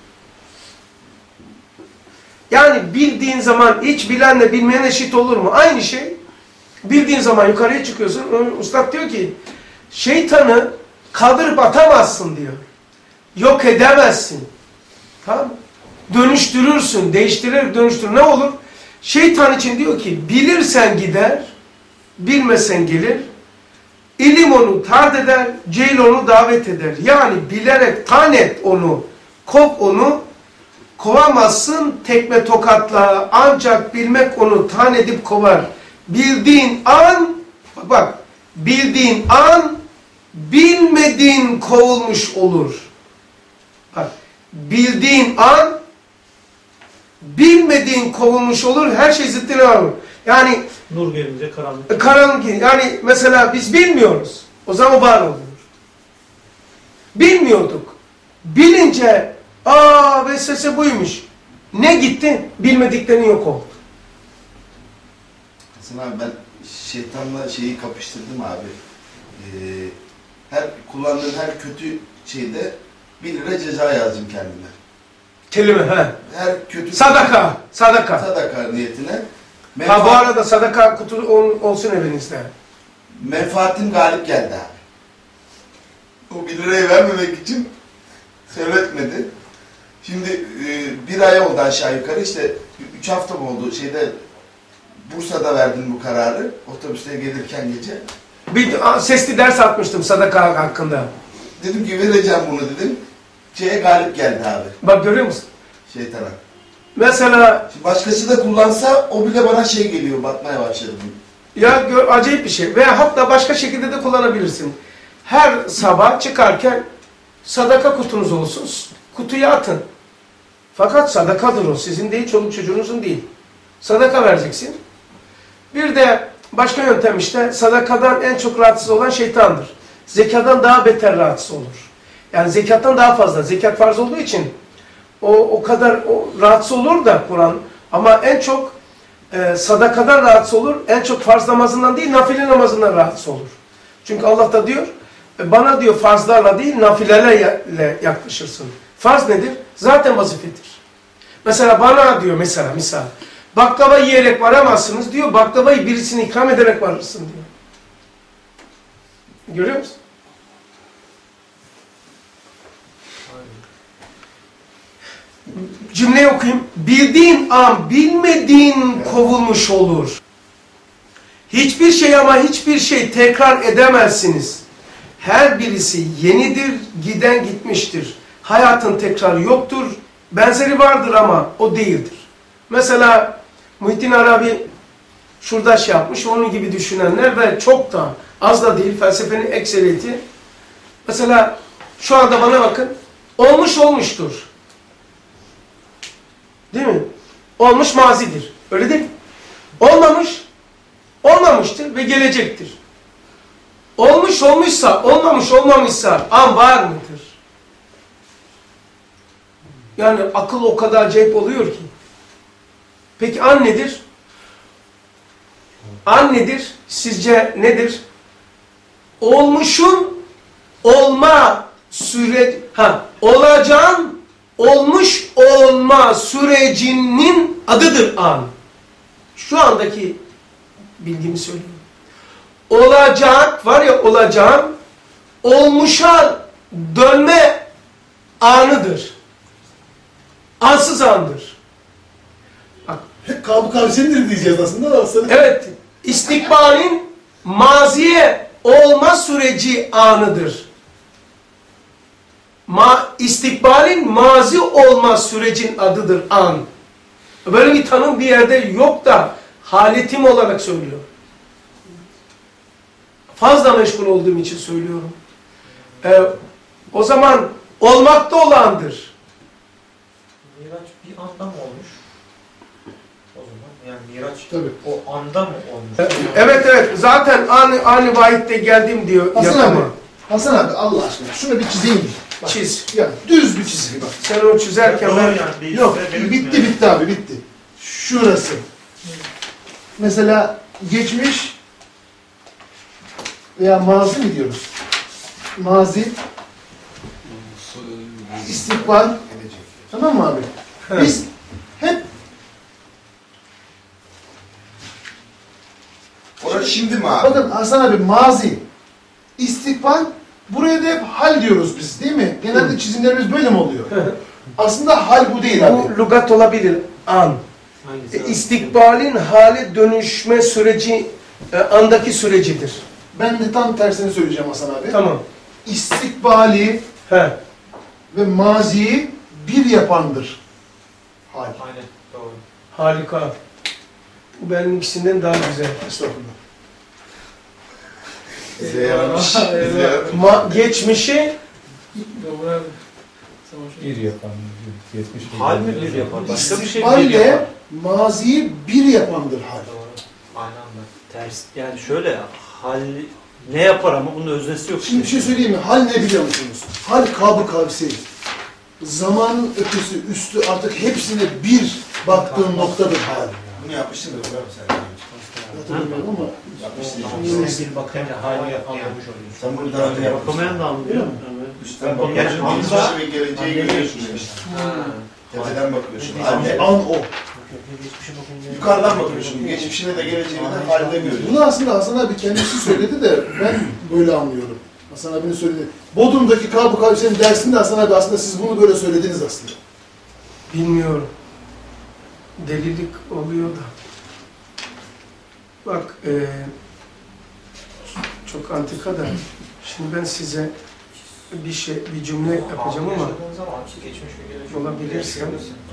Speaker 1: Yani bildiğin zaman hiç bilenle bilmeyen eşit olur mu? Aynı şey. Bildiğin zaman yukarıya çıkıyorsun. Ustad diyor ki şeytanı kaldırıp atamazsın diyor. Yok edemezsin. Tamam mı? Dönüştürürsün. Değiştirerek dönüştür. Ne olur? Şeytan için diyor ki bilirsen gider, bilmesen gelir. İlim onu tard eder, cehil onu davet eder. Yani bilerek tan et onu, kov onu, kovamazsın tekme tokatla. Ancak bilmek onu tan edip kovar. Bildiğin an, bak, bildiğin an, bilmediğin kovulmuş olur. Bak, bildiğin an, bilmediğin kovulmuş olur, her şey zıttına alır. Yani
Speaker 2: Nur gelince karanlık.
Speaker 1: karanlık, yani mesela biz bilmiyoruz. O zaman var oluyor. Bilmiyorduk. Bilince, vesvese buymuş. Ne gitti? Bilmediklerin yok oldu.
Speaker 5: Hasan abi ben şeytanla şeyi kapıştırdım abi. Her kullandığım her kötü şeyde 1 lira ceza yazdım kendime.
Speaker 1: Kelime, he.
Speaker 5: Her kötü
Speaker 1: Sadaka, sadaka.
Speaker 5: sadaka niyetine.
Speaker 1: Ha bu arada sadaka kutu olsun evinizde.
Speaker 5: Menfaatim galip geldi abi. O 1 lirayı vermemek için söyletmedi. Şimdi 1 ay oldu aşağı yukarı, işte 3 hafta mı oldu şeyde, Bursa'da verdim bu kararı otobüste gelirken gece.
Speaker 1: Bir sesli ders atmıştım sadaka hakkında.
Speaker 5: Dedim ki vereceğim bunu dedim. Şeye galip geldi abi,
Speaker 1: Bak görüyor musun?
Speaker 5: şeytana.
Speaker 1: Mesela
Speaker 5: Şimdi başkası da kullansa o bile bana şey geliyor, bakmaya başladım.
Speaker 1: ya acayip bir şey. Veya hatta başka şekilde de kullanabilirsin. Her sabah çıkarken sadaka kutunuz olsun. Kutuya atın. Fakat sadakadır o. Sizin değil, çoluk çocuğunuzun değil. Sadaka vereceksin. Bir de başka yöntem işte, sadakadan en çok rahatsız olan şeytandır. Zekadan daha beter rahatsız olur. Yani zekattan daha fazla. Zekat farz olduğu için o kadar rahatsız olur da Kur'an. Ama en çok sadakadan rahatsız olur. En çok farz namazından değil, nafile namazından rahatsız olur. Çünkü Allah da diyor, bana diyor farzlarla değil, nafilelerle yaklaşırsın. Farz nedir? Zaten vazifedir. Mesela bana diyor misal, baklava yiyerek varamazsınız diyor, baklavayı birisine ikram ederek varırsın diyor. Görüyor musun? Cümleyi okuyayım. Bildiğin an bilmediğin kovulmuş olur. Hiçbir şey ama hiçbir şey tekrar edemezsiniz. Her birisi yenidir, giden gitmiştir. Hayatın tekrarı yoktur. Benzeri vardır ama o değildir. Mesela Muhittin Arabi şurada şey yapmış, onun gibi düşünenler ve çok da az da değil, felsefenin ekseriyeti. Mesela şu anda bana bakın, olmuş olmuştur. Değil mi? Olmuş mazidir. Öyle değil mi? Olmamış, olmamıştır ve gelecektir. Olmuş olmuşsa, olmamış olmamışsa an var mıdır? Yani akıl o kadar acayip oluyor ki. Peki an nedir? An nedir? Sizce nedir? Olmuşun olma süreci, olacağın olmuş olma sürecinin adıdır an. Şu andaki bilgimi söylüyorum. Olacak var ya, olacağın olmuşa dönme anıdır. Ansız andır.
Speaker 4: Kabı kavşenidir diyeceğiz aslında da aslında.
Speaker 1: Evet, istikbalin maziye olma süreci anıdır. İstikbalin mazi olma sürecin adıdır an. Böyle bir tanım bir yerde yok da haletim olarak söylüyorum. Fazla meşgul olduğum için söylüyorum. O zaman olmakta olandır.
Speaker 6: Miraç bir anda mı olmuş? O zaman yani Miraç
Speaker 4: Tabii.
Speaker 6: o anda mı olmuş?
Speaker 1: Evet. Zaten ani vahitte geldim diyor.
Speaker 4: Hasan
Speaker 1: yakama.
Speaker 4: abi. Hasan abi Allah aşkına şunu bir çizeyim. Bak,
Speaker 1: Çiz.
Speaker 4: ya düz bir çizgi bak.
Speaker 1: Sen o çizerken
Speaker 2: Doğru
Speaker 1: ben...
Speaker 2: yani, değilse
Speaker 4: Yok
Speaker 2: belirtmiyor.
Speaker 4: bitti abi bitti. Şurası. Mesela geçmiş veya mazi mi diyoruz? Mazi, istikbal.
Speaker 5: Gelecek.
Speaker 4: Tamam mı abi?
Speaker 1: Evet.
Speaker 4: Biz hep
Speaker 5: Orası şimdi mi abi?
Speaker 4: bakın Hasan abi mazi, istikbal, buraya da hep hal diyoruz biz değil mi? Genelde çizimlerimiz böyle mi oluyor? Aslında hal bu değil abi.
Speaker 1: Bu lügat olabilir. An.
Speaker 2: Hangisi?
Speaker 1: İstikbalin hale dönüşme süreci, andaki sürecidir.
Speaker 4: Ben de tam tersini söyleyeceğim Hasan abi.
Speaker 1: Tamam.
Speaker 4: İstikbali
Speaker 1: He.
Speaker 4: ve maziyi bir yapandır. Hal.
Speaker 6: Aynen doğru.
Speaker 1: Harika. Bu benimkisinden daha güzel.
Speaker 4: Estağfurullah.
Speaker 5: Bize yaramış. Bize yaramış.
Speaker 1: Geçmişi
Speaker 3: Bir yapan, 70
Speaker 2: Hal mi bir yapar? Başka bir şey
Speaker 4: İstikbal
Speaker 2: bir yapar.
Speaker 4: ile maziyi bir yapandır hal.
Speaker 6: Doğru. Aynı anda.
Speaker 2: Ters. Yani şöyle hal ne yapar ama bunun öznesi yok.
Speaker 4: Şimdi bir şey söyleyeyim mi? Hal ne biliyor musunuz? Hal kabı kavsi. Zamanın ötesi, üstü artık hepsine bir baktığın noktadır hal.
Speaker 5: Bunu yapmıştın da bırak sen.
Speaker 4: Hatırlamıyorum ama
Speaker 5: Yapmıştın.
Speaker 6: Bir bakınca hali anlamış oluyorsun.
Speaker 5: Sen bunu daha önce yapmıştın.
Speaker 2: Yapamayan da anlıyor.
Speaker 5: Üstten
Speaker 2: Bakın,
Speaker 5: bakıyorsun.
Speaker 2: anda-
Speaker 5: Geçmişi ve geleceği görüyorsun demiştin. Tepeden bakıyorsun. Halde
Speaker 4: an o.
Speaker 5: yukarıdan bakıyorsun. Geçmişine de geleceğine de halde görüyorsun.
Speaker 4: Bunu aslında Hasan abi kendisi söyledi de ben böyle anlıyorum. Hasan abinin söyledi. Bodrum'daki kabı kavsiyenin dersinde Hasan abi aslında siz bunu böyle söylediniz aslında.
Speaker 1: bilmiyorum. Delilik oluyor da. Bak çok antika da. Şimdi ben size bir cümle yapacağım ama
Speaker 6: Yaşadığın zaman geçmiş ve gelecek
Speaker 1: olabilirsem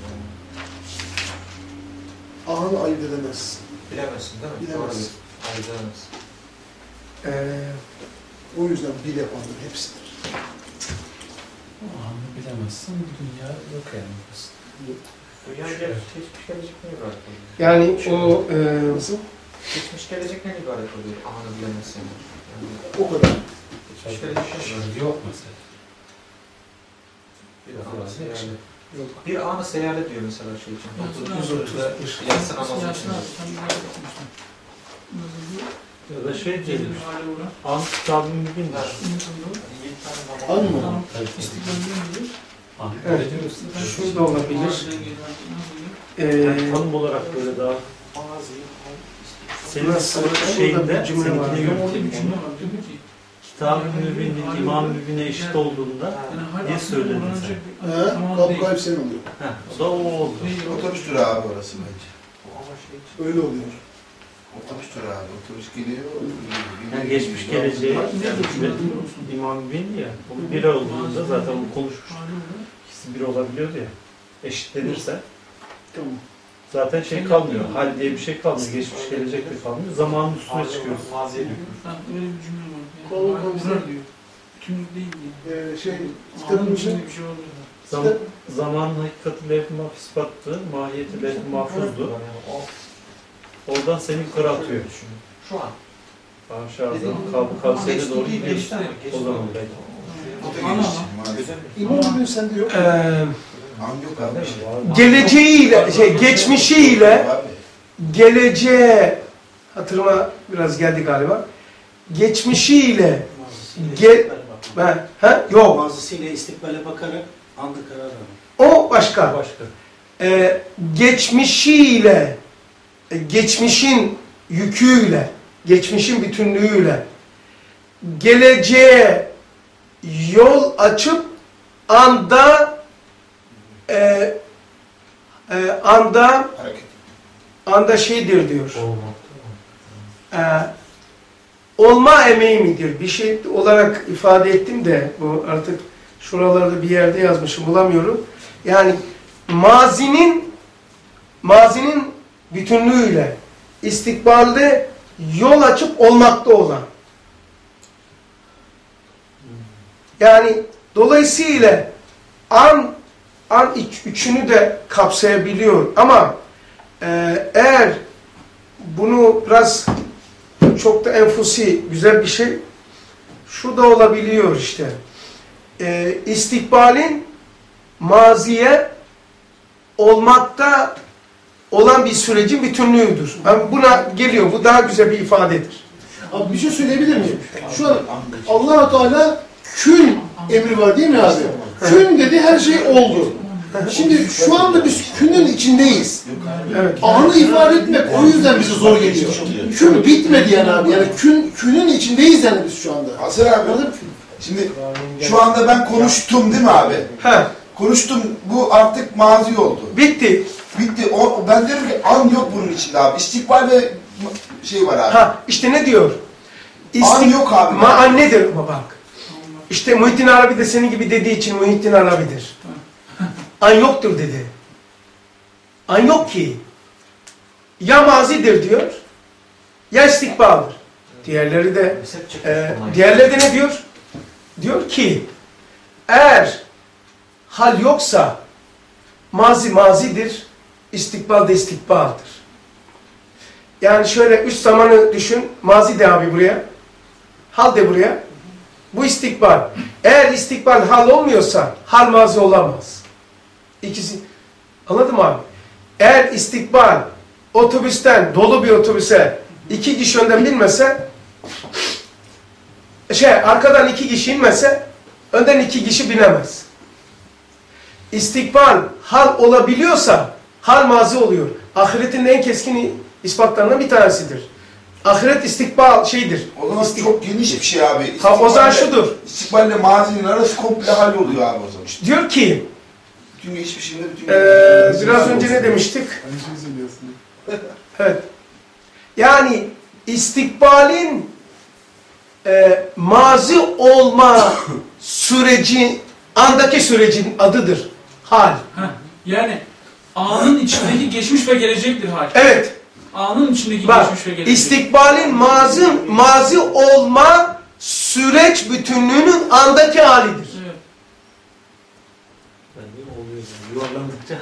Speaker 4: Anı ayırt edemezsin.
Speaker 6: bilemezsin değil mi?
Speaker 4: Bilemezsin.
Speaker 6: Doğru. Ayırt edemezsin.
Speaker 4: O yüzden bir yapandır hepsidir.
Speaker 3: O anı bilemezsin, bu dünya yok yani.
Speaker 6: Dünya geçmiş gelecek ne ibaret oluyor?
Speaker 1: yani o
Speaker 4: Nasıl?
Speaker 6: Geçmiş gelecek ne ibaret oluyor? Anı bilemezsin. Yani
Speaker 4: O kadar.
Speaker 6: geçmiş gelecek
Speaker 3: Yok mesela.
Speaker 6: bir anı seyale.
Speaker 4: Yok.
Speaker 6: Bir anı seyale diyor mesela şey için.
Speaker 1: 131.
Speaker 6: Yatsı namazı için.
Speaker 2: Ya da şey diyelim. An kitabı mübindir.
Speaker 4: An mı?
Speaker 3: Anı
Speaker 1: Evet.
Speaker 3: öyle diyoruz.
Speaker 1: şu da olabilir.
Speaker 2: Yani tanım olarak böyle daha senin
Speaker 1: Nasıl?
Speaker 2: şeyinde
Speaker 1: Orada bir cümle var.
Speaker 2: seninkine yürüteyim onu. Kitab-ı mübinin imam mübine eşit olduğunda diye söyledin sen.
Speaker 4: He? Kabı kavsiyenin oluyor.
Speaker 2: Heh, o da o oldu.
Speaker 5: Otobüs durağı abi orası bence.
Speaker 4: Öyle oluyor.
Speaker 5: Otobüs durağı abi. Otobüs geliyor.
Speaker 2: Yani geçmiş geleceği imam mübin ya. O bir olduğunda zaten onu konuşmuştuk. İkisi bir olabiliyordu ya. Eşitlenirse
Speaker 4: Tamam.
Speaker 2: zaten şey kalmıyor. Hal diye bir şey kalmıyor. Geçmiş gelecek de kalmıyor. Zamanın üstüne çıkıyoruz.
Speaker 6: Maziye dökülür.
Speaker 7: Öyle bir cümle var.
Speaker 4: Kol
Speaker 7: Yani
Speaker 4: komşu.
Speaker 7: vurar diyor. Bütünlük değil diye.
Speaker 4: Kitabın
Speaker 7: Anın
Speaker 4: içinde
Speaker 7: içinde bir şey olmuyor.
Speaker 2: Zamanın hakikati levh-i mahfuzbattı, mahiyeti levh-i mahfuzdu. Oradan seni yukarı atıyor.
Speaker 6: Şu an.
Speaker 2: Aşağıdan kabı kavsiyede doğru gidiyor. O zaman belki.
Speaker 5: O da
Speaker 7: Ana
Speaker 5: geçti.
Speaker 7: ama.
Speaker 5: maalesef.
Speaker 4: İmam bugün sende yok.
Speaker 5: An yok abi.
Speaker 1: geleceğiyle, geçmişiyle
Speaker 5: Abi.
Speaker 1: geleceğe hatırıma biraz geldi galiba. Geçmişiyle yok.
Speaker 8: Mazisiyle istikbale bakarak andı karar vermek.
Speaker 1: O başka.
Speaker 2: Başka.
Speaker 1: Geçmişiyle, geçmişin yüküyle, geçmişin bütünlüğüyle geleceğe yol açıp anda
Speaker 5: Hareket.
Speaker 1: anda şeydir diyor. Olma emeği midir? Bir şey olarak ifade ettim de bu artık şuralarda bir yerde yazmışım bulamıyorum. Yani mazinin bütünlüğüyle istikbalde yol açıp olmakta olan. Yani dolayısıyla an üçünü de kapsayabiliyor ama eğer bunu biraz çok da enfusi, güzel bir şey. Şu da olabiliyor işte. İstikbalin maziye olmakta olan bir sürecin bütünlüğüdür. Yani buna geliyor. Bu daha güzel bir ifadedir.
Speaker 4: Abi bir şey söyleyebilir miyim? Şu an Allah-u Teala kün emri var değil mi abi? Kün dedi, her şey oldu. Şimdi şu anda biz künün içindeyiz.
Speaker 1: Evet.
Speaker 4: Anı ifade etmek o yüzden bize zor geliyor. Kün bitmedi yani abi. Yani künün içindeyiz yani biz şu anda.
Speaker 5: Hasan abi, şimdi şu anda ben konuştum değil mi abi?
Speaker 1: He,
Speaker 5: Konuştum, bu artık mazi oldu.
Speaker 1: bitti.
Speaker 5: Bitti. Ben diyorum ki an yok bunun içinde abi. İstikbal ve şey var abi.
Speaker 1: Ha, işte ne diyor?
Speaker 5: An yok abi.
Speaker 1: Maan nedir ama bak. İşte Muhittin Arabi de senin gibi dediği için Muhittin Arabi'dir. An yoktur dedi. An yok ki. Ya mazidir diyor, ya istikbaldir. Diğerleri de ne diyor? Diyor ki, eğer hal yoksa mazi mazidir, istikbal de istikbaldir. Yani şöyle üç zamanı düşün, mazi de abi buraya, hal de buraya, bu istikbal. Eğer istikbal hal olmuyorsa, hal mazi olamaz. İkisi, anladın mı abi? Eğer istikbal otobüsten, dolu bir otobüse 2 kişi önden binmese, arkadan 2 kişi inmese, önden 2 kişi binemez. İstikbal hal olabiliyorsa, hal mazi oluyor. Ahiretin en keskin ispatlarından bir tanesidir. Ahiret istikbal şeydir.
Speaker 5: O zaman çok geniş bir şey abi.
Speaker 1: O zaman şudur.
Speaker 5: İstikballe mazinin arası komple hal oluyor abi o zaman.
Speaker 1: Diyor ki,
Speaker 5: Bütün geçmişinde bütün...
Speaker 1: biraz önce ne demiştik? Evet. Yani istikbalin mazi olma süreci, andaki sürecin adıdır. Hal.
Speaker 7: Heh, yani anın içindeki geçmiş ve gelecektir hal.
Speaker 1: Evet.
Speaker 7: Anın içindeki
Speaker 1: Bak,
Speaker 7: geçmiş ve gelecek.
Speaker 1: istikbalin mazi olma süreç bütünlüğünün andaki halidir.
Speaker 7: Evet.
Speaker 2: Yuvarlandıkça.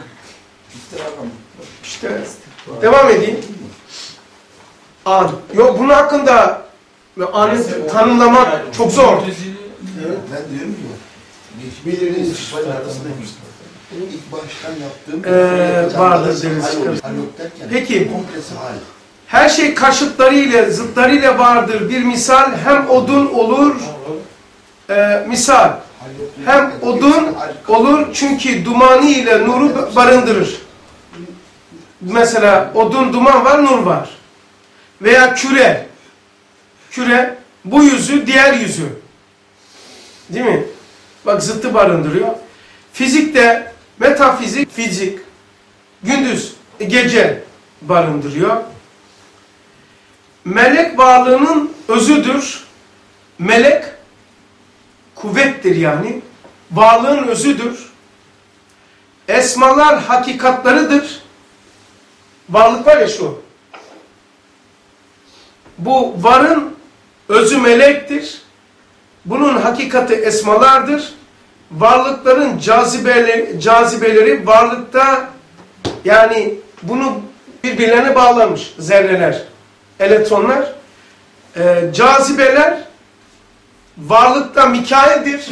Speaker 1: İşte devam edeyim. An. Yok bunun hakkında anı tanımlamak çok zor.
Speaker 4: Evet.
Speaker 5: Ben diyorum ki
Speaker 4: Belirli
Speaker 5: İstikbalin arasındaymış. İlk baştan yaptığım...
Speaker 1: vardır deriz.
Speaker 5: Hal yok derken
Speaker 1: Peki.
Speaker 5: komplesi hal.
Speaker 1: Her şey karşıtlarıyla, zıtlarıyla vardır. Bir misal hem odun olur, misal. Hem odun olur çünkü dumanı ile nuru barındırır. Mesela odun, duman var, nur var. Veya küre. Küre, bu yüzü, diğer yüzü. Değil mi? Bak zıttı barındırıyor. Fizikte, metafizik, fizik, gündüz, gece barındırıyor. Melek varlığının özüdür. Melek, kuvvettir yani. Varlığın özüdür. Esmalar hakikatlarıdır. Varlık var ya şu. Bu varın özü melektir. Bunun hakikati esmalardır. Varlıkların cazibeleri varlıkta yani bunu birbirlerine bağlamış zerreler, elektronlar. Cazibeler varlıkta Mikail'dir.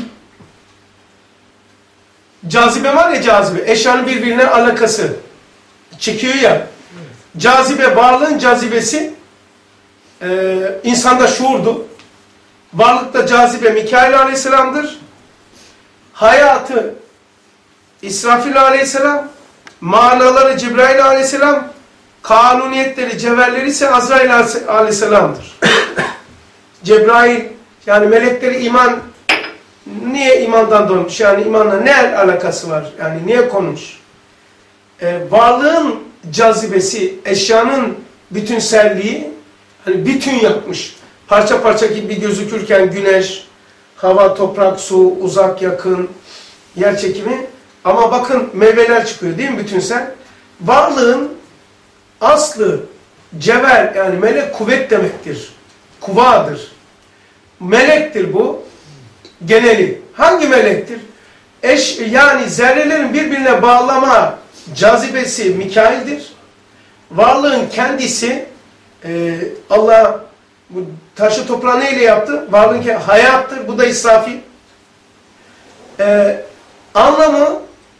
Speaker 1: Cazibe var ya cazibe, eşyanın birbirine alakası. Çekiyor ya. Cazibe, varlığın cazibesi insanda şuurdu. Varlıkta cazibe Mikail Aleyhisselam'dır. Hayatı İsrafil Aleyhisselam, manaları Cebrail Aleyhisselam, kanuniyetleri, cevherleri ise Azrail Aleyhisselam'dır. Cebrail, yani melekleri iman, niye imandan doğmuş? Yani imanla ne alakası var? Yani niye konmuş? Varlığın cazibesi, eşyanın bütünselliği, hani bütün yapmış. Parça parça gibi gözükürken güneş, hava, toprak, su, uzak, yakın, yer çekimi. Ama bakın meyveler çıkıyor değil mi bütünsel? Varlığın aslı, cevher yani melek kuvvet demektir. Kuvadır. Melektir bu. Geneli. Hangi melektir? Yani zerrelerin birbirine bağlama cazibesi Mikail'dir. Varlığın kendisi Allah bu taşı toprağı neyle yaptı? Varlığın hayattır. Bu da israfil. Anlamı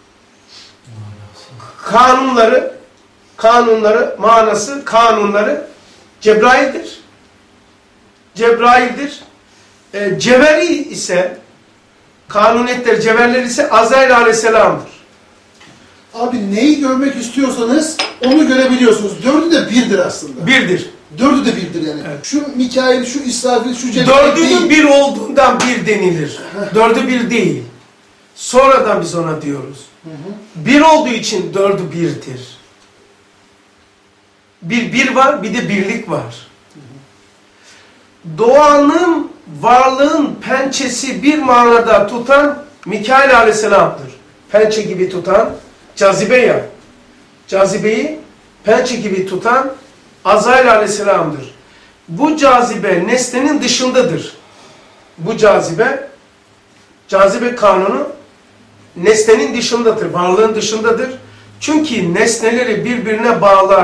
Speaker 1: kanunları, manası, kanunları Cebrail'dir. Cevheri ise, kanuniyetler, cevherler ise Azrail Aleyhisselam'dır.
Speaker 4: Abi neyi görmek istiyorsanız onu görebiliyorsunuz. Dördü de birdir aslında.
Speaker 1: Birdir.
Speaker 4: Dördü de birdir yani.
Speaker 1: Evet.
Speaker 4: Şu Mikail, şu İsrafil, şu Cebrail
Speaker 1: Dördünün bir olduğundan bir denilir. Dördü bir değil. Sonradan biz ona diyoruz. Bir olduğu için dördü birdir. Bir var, bir de birlik var. Doğanın, varlığın pençesi bir manada tutan Mikail Aleyhisselam'dır. Pençe gibi tutan, cazibe ya. Cazibeyi pençe gibi tutan Azrail Aleyhisselam'dır. Bu cazibe nesnenin dışındadır. Bu cazibe kanunu nesnenin dışındadır, varlığın dışındadır. Çünkü nesneleri birbirine bağlar.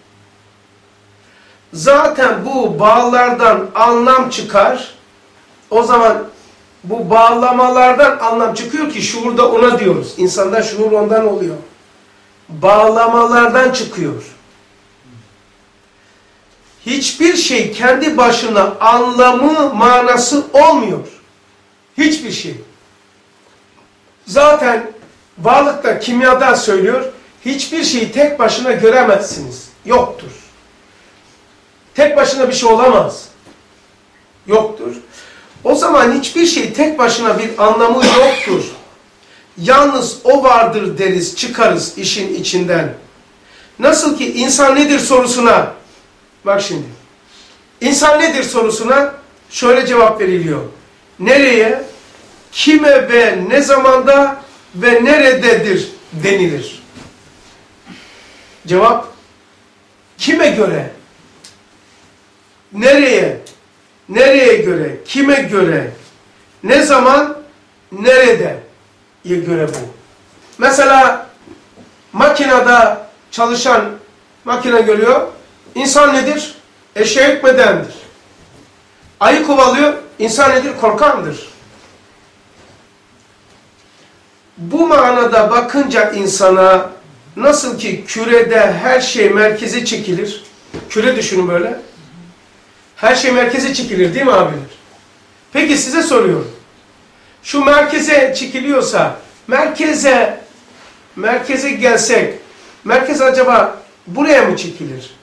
Speaker 1: Zaten bu bağlardan anlam çıkar. O zaman bu bağlamalardan anlam çıkıyor ki şuur da ona diyoruz. İnsanda şuur ondan oluyor. Bağlamalardan çıkıyor. Hiçbir şey kendi başına anlamı, manası olmuyor. Hiçbir şey. Zaten varlıkta, kimyada söylüyor, hiçbir şeyi tek başına göremezsiniz. Yoktur. Tek başına bir şey olamaz. Yoktur. O zaman hiçbir şey tek başına bir anlamı yoktur. Yalnız o vardır deriz, çıkarız işin içinden. Nasıl ki insan nedir sorusuna, bak şimdi, insan nedir sorusuna şöyle cevap veriliyor. Nereye, kime ve ne zamanda ve nerededir denilir. Cevap, kime göre, nereye göre, kime göre, ne zaman, nerede göre bu. Mesela makinede çalışan makine görüyor. İnsan nedir? Eşeğe hükmedendir. Ayı kovalıyor. İnsan nedir? Korkandır. Bu manada bakınca insana nasıl ki kürede her şey merkeze çekilir. Küre düşünün böyle. Her şey merkeze çekilir değil mi abiler? Peki size soruyorum. Şu merkeze çekiliyorsa, merkeze gelsek, merkez acaba buraya mı çekilir?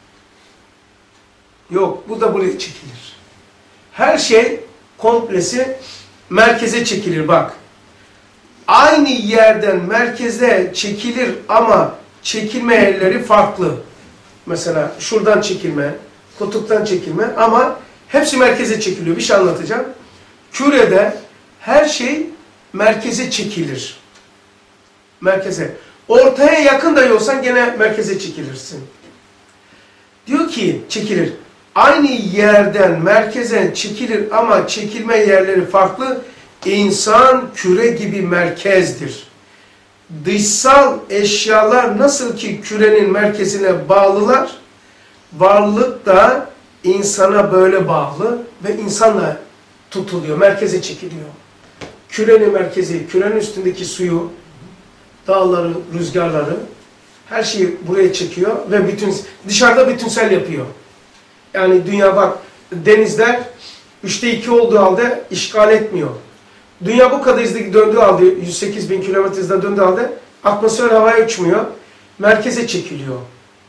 Speaker 1: Yok, bu da buraya çekilir. Her şey komplesi merkeze çekilir bak. Aynı yerden merkeze çekilir ama çekilme yerleri farklı. Mesela şuradan çekilme, kutuptan çekilme ama hepsi merkeze çekiliyor. Bir şey anlatacağım. Kürede her şey merkeze çekilir. Merkeze. Ortaya yakın da olsan gene merkeze çekilirsin. Diyor ki çekilir. Aynı yerden merkeze çekilir ama çekilme yerleri farklı. İnsan küre gibi merkezdir. Dışsal eşyalar nasıl ki kürenin merkezine bağlılar, varlık da insana böyle bağlı ve insanla tutuluyor, merkeze çekiliyor. Kürenin merkezi, kürenin üstündeki suyu, dağları, rüzgarları, her şeyi buraya çekiyor ve dışarıda bütünsel yapıyor. Yani dünya bak, denizler 3'te 2 olduğu halde işgal etmiyor. Dünya bu kadar hızlı döndüğü halde, 108 bin kilometre hızla döndüğü halde atmosfer havaya uçmuyor, merkeze çekiliyor.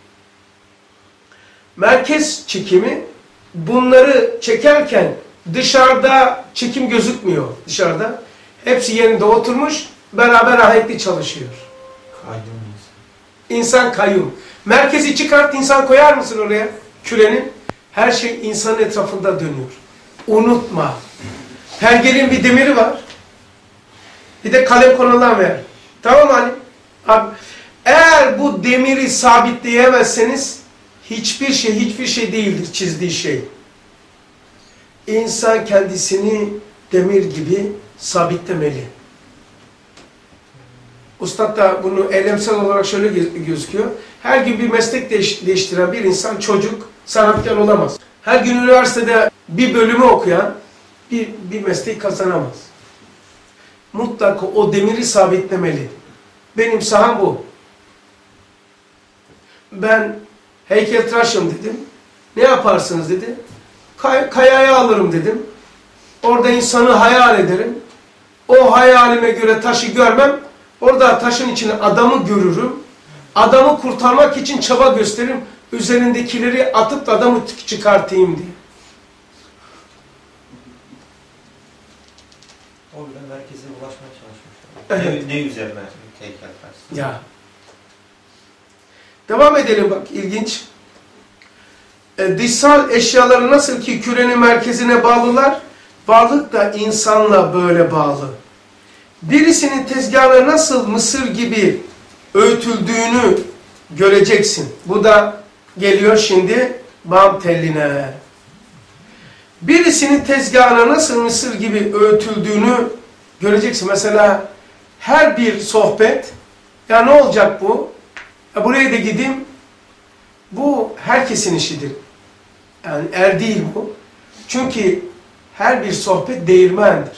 Speaker 1: Merkez çekimi bunları çekerken dışarıda çekim gözükmüyor dışarıda. Hepsi yerinde oturmuş, beraber ahenkli çalışıyor.
Speaker 6: Kayyum
Speaker 1: İnsan kayyum. Merkezi çıkart, insan koyar mısın oraya? Kürenin. Her şey insanın etrafında dönüyor. Unutma. Pergelin bir demiri var. Bir de kalem konulan ver. Tamam mı Ali? Abi, eğer bu demiri sabitleyemezseniz hiçbir şey değildir çizdiği şey. İnsan kendisini demir gibi sabitlemeli. Ustad da bunu eylemsel olarak şöyle gözüküyor. Her gün bir meslek değiştiren bir insan, çocuk sanatkar olamaz. Her gün üniversitede bir bölümü okuyan bir mesleği kazanamaz. Mutlaka o demiri sabitlemeli. Benim saham bu. Ben heykeltıraşım dedim. Ne yaparsınız dedi. Kayayı alırım dedim. Orada insanı hayal ederim. O hayalime göre taşı görmem. Orada taşın içine adamı görürüm. Adamı kurtarmak için çaba gösteririm. Üzerindekileri atıp da adamı çıkartayım diye.
Speaker 6: O bile merkeze ulaşmaya çalışmışlar.
Speaker 1: Evet.
Speaker 6: Ne üzerine heykeltıraş.
Speaker 1: Ya. Devam edelim bak, ilginç. Dışsal eşyaları nasıl ki kürenin merkezine bağlılar, varlık da insanla böyle bağlı. Birisinin tezgahına nasıl mısır gibi öğütüldüğünü göreceksin. Bu da geliyor şimdi bam telline. Birisinin tezgahına nasıl mısır gibi öğütüldüğünü göreceksin. Mesela her bir sohbet, ya ne olacak bu? Ya buraya da gideyim. Bu herkesin işidir. Yani değil bu. Çünkü her bir sohbet değirmendir.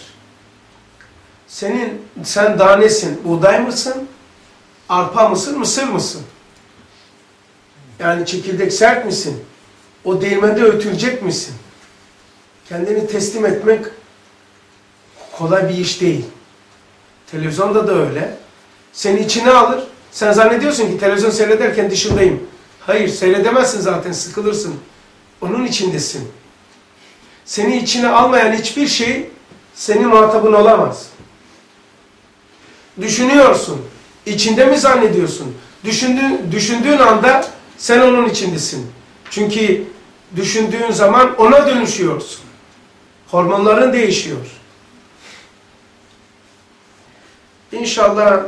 Speaker 1: Sen danesin, buğday mısın? Arpa mısın, mısır mısın? Yani çekirdek sert misin? O değirmende ötülecek misin? Kendini teslim etmek kolay bir iş değil. Televizyonda da öyle. Seni içine alır. Sen zannediyorsun ki televizyon seyrederken dışındayım. Hayır, seyredemezsin zaten, sıkılırsın. Onun içindesin. Seni içine almayan hiçbir şey senin muhatabın olamaz. Düşünüyorsun. İçinde mi zannediyorsun? Düşündüğün anda sen onun içindesin. Çünkü düşündüğün zaman ona dönüşüyorsun. Hormonların değişiyor. İnşallah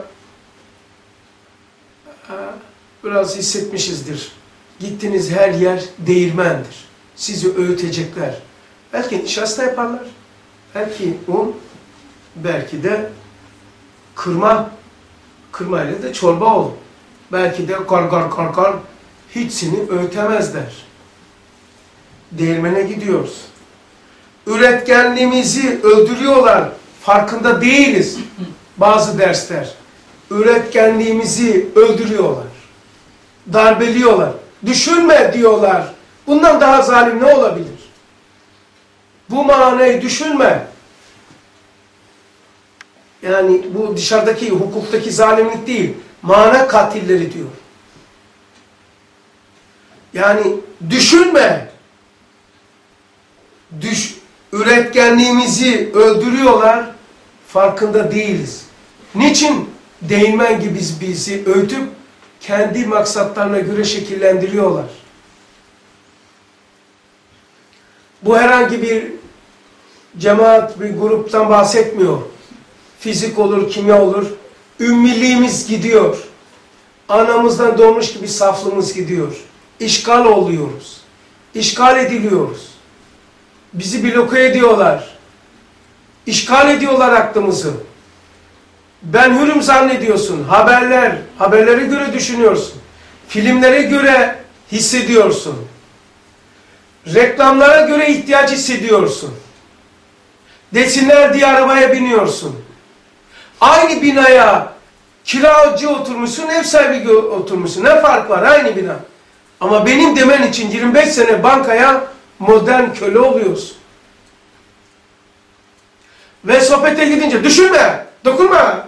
Speaker 1: biraz hissetmişizdir. Gittiğiniz her yer değirmendir. Sizi öğütecekler. Belki nişasta yaparlar. Belki un. Belki de kırmayla da çorba olur. Belki de kar hiç seni öğütemezler. Değirmene gidiyoruz. Üretkenliğimizi öldürüyorlar. Farkında değiliz. Bazı dersler. Üretkenliğimizi öldürüyorlar. Darbeliyorlar. Düşünme diyorlar. Bundan daha zalim ne olabilir? Bu manayı düşünme. Yani bu dışarıdaki hukuktaki zalimlik değil. Mana katilleri diyor. Yani düşünme. Üretkenliğimizi öldürüyorlar. Farkında değiliz. Niçin? Değirmen gibi bizi öğütüp kendi maksatlarına göre şekillendiriyorlar. Bu herhangi bir cemaat, bir gruptan bahsetmiyor. Fizik olur, kimya olur. Ümmiliğimiz gidiyor. Anamızdan doğmuş gibi saflığımız gidiyor. İşgal oluyoruz. İşgal ediliyoruz. Bizi bloke ediyorlar. İşgal ediyorlar aklımızı. Ben hürüm zannediyorsun. Haberlere göre düşünüyorsun. Filmlere göre hissediyorsun. Reklamlara göre ihtiyaç hissediyorsun. Desinler diye arabaya biniyorsun. Aynı binaya kiracı oturmuşsun, ev sahibi oturmuşsun. Ne fark var? Aynı bina. Ama benim demen için 25 sene bankaya modern köle oluyorsun. Ve sohbete gidince düşünme, dokunma.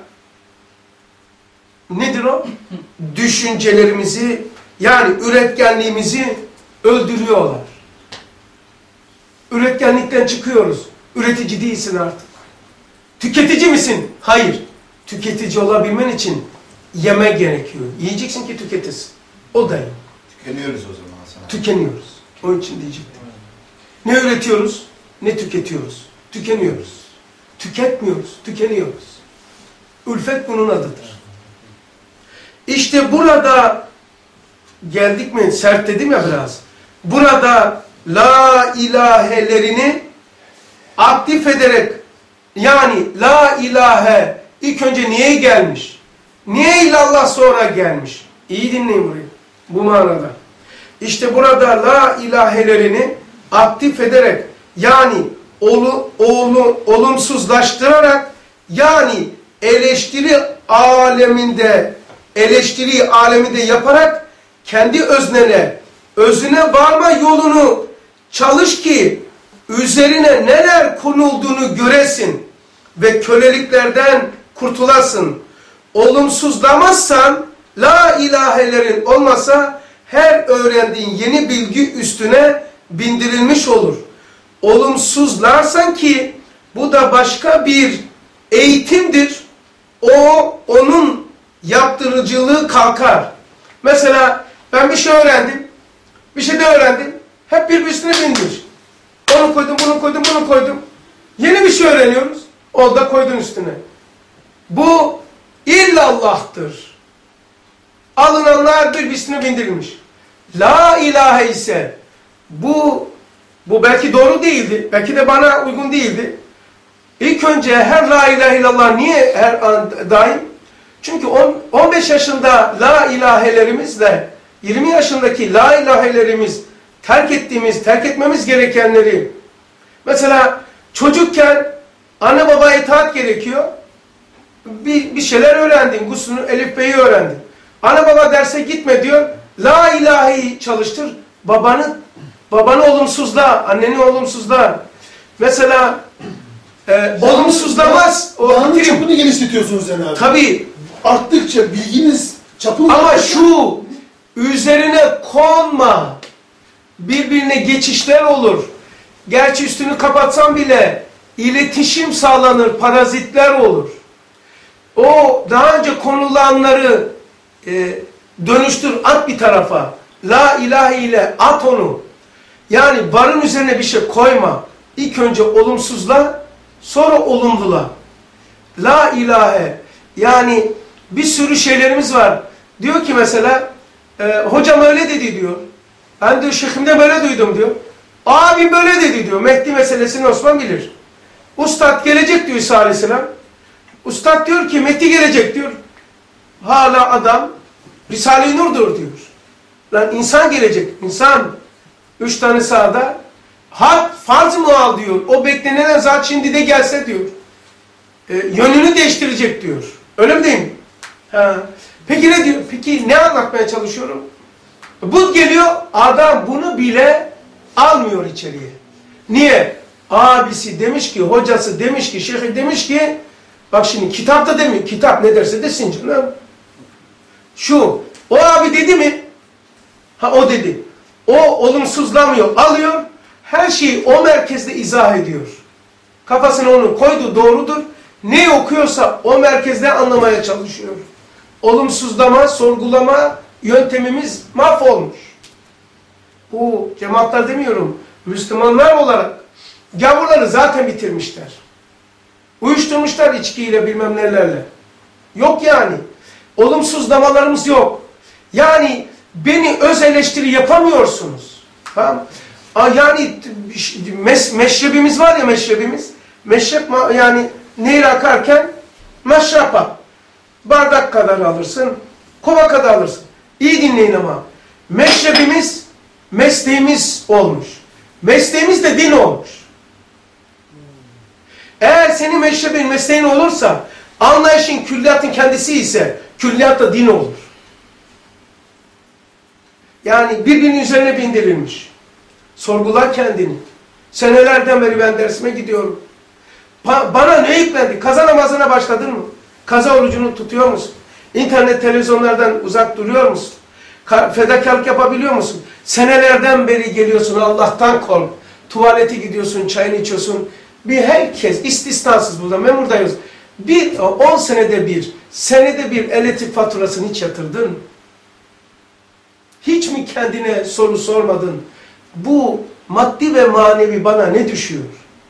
Speaker 1: Nedir o? Düşüncelerimizi, yani üretkenliğimizi öldürüyorlar. Üretkenlikten çıkıyoruz. Üretici değilsin artık. Tüketici misin? Hayır. Tüketici olabilmen için yeme gerekiyor. Yiyeceksin ki tüketesin. O da iyi.
Speaker 5: Tükeniyoruz o zaman Hasan.
Speaker 1: Tükeniyoruz. Onun için diyecektim. Ne üretiyoruz, ne tüketiyoruz. Tükeniyoruz. Tüketmiyoruz, tükeniyoruz. Ülfet bunun adıdır. İşte burada geldik mi, sert dedim ya biraz. Burada la ilahelerini aktif ederek, yani la ilahe ilk önce niye gelmiş? Niye illallah sonra gelmiş? İyi dinleyin burayı. Bu manada. İşte burada la ilahelerini aktif ederek yani olumsuzlaştırarak yani eleştiri aleminde yaparak kendi özüne varma yolunu çalış ki üzerine neler konulduğunu göresin ve köleliklerden kurtulasın. Olumsuzlamazsan la ilahelerin olmasa her öğrendiğin yeni bilgi üstüne bindirilmiş olur. Olumsuzlarsan ki bu da başka bir eğitimdir. Onun yaptırıcılığı kalkar. Mesela ben bir şey öğrendim. Bir şey de öğrendim. Hep bir üstüne bindir. Onu koydum, bunu koydum, bunu koydum. Yeni bir şey öğreniyoruz. O da koydun üstüne. Bu illallah'tır. Alınanlar birbirine bindirilmiş. La ilahe ise bu belki doğru değildi. Belki de bana uygun değildi. İlk önce her la ilahe illallah niye her an daim? Çünkü 15 yaşında la ilahelerimizle 20 yaşındaki la ilahelerimiz terk etmemiz gerekenleri mesela çocukken anne babaya itaat gerekiyor. Bir şeyler öğrendin. Guslünü, elif beyi öğrendin. Anne baba derse gitme diyor. La ilaheyi çalıştır. Babanı olumsuzla, anneni olumsuzla. Mesela olumsuzlamaz.
Speaker 4: Dağının çapını genişletiyorsunuz yani abi.
Speaker 1: Tabii.
Speaker 4: Arttıkça bilginiz çapını...
Speaker 1: Ama şu üzerine konma. Birbirine geçişler olur. Gerçi üstünü kapatsan bile iletişim sağlanır, parazitler olur. O daha önce konulanları dönüştür, at bir tarafa. La ilahe ile at onu. Yani varın üzerine bir şey koyma. İlk önce olumsuzla, sonra olumlula. La ilahe. Yani bir sürü şeylerimiz var. Diyor ki mesela, hocam öyle dedi diyor. Ben diyor şeyhimde böyle duydum diyor. Abim böyle dedi diyor. Mehdi meselesini Osman bilir. Ustad gelecek diyor İsa Aleyhisselam. Ustad diyor ki Mehdi gelecek diyor. Hala adam Risale-i Nur'dur diyor. Lan insan gelecek. İnsan. 3 tane sağda. Hak farz muhal diyor. O beklenen zat şimdi de gelse diyor. Yönünü değiştirecek diyor. Öyle mi değil mi? Ha. Peki ne diyor? Peki ne anlatmaya çalışıyorum? Bu geliyor, adam bunu bile almıyor içeriye. Niye? Abisi demiş ki, hocası demiş ki, şeyhi demiş ki, bak şimdi kitapta demiyor, kitap ne derse desin canım. O abi dedi mi? Ha o dedi. O olumsuzlamıyor, alıyor, her şeyi o merkezde izah ediyor. Kafasına onu koydu, doğrudur. Ne okuyorsa o merkezde anlamaya çalışıyor. Olumsuzlama, sorgulama yöntemimiz mahvolmuş. Bu cemaatler demiyorum, Müslümanlar olarak gavurları zaten bitirmişler. Uyuşturmuşlar içkiyle bilmem nelerle. Yok yani. Olumsuzlamalarımız yok. Yani beni öz eleştiri yapamıyorsunuz. Tamam. Yani meşrebimiz var ya meşrebimiz. Meşrep yani nehir akarken maşrapa. Bardak kadar alırsın, kova kadar alırsın. İyi dinleyin ama. Meşrebimiz, mesleğimiz olmuş. Mesleğimiz de din olmuş. Eğer senin meşrebin, mesleğin olursa, anlayışın, külliyatın kendisi ise, külliyat da din olur. Yani birbirinin üzerine bindirilmiş. Sorgular kendini. Senelerden beri ben dersime gidiyorum. Bana ne yüklendi? Kaza namazına başladın mı? Kaza orucunu tutuyor musun? İnternet, televizyonlardan uzak duruyor musun? Fedakarlık yapabiliyor musun? Senelerden beri geliyorsun, Allah'tan kork. Tuvalete gidiyorsun, çayını içiyorsun. Herkes istisnasız burada, memurdayız. 10 senede bir elektrik faturasını hiç yatırdın mı? Hiç mi kendine soru sormadın? Bu maddi ve manevi bana ne düşüyor?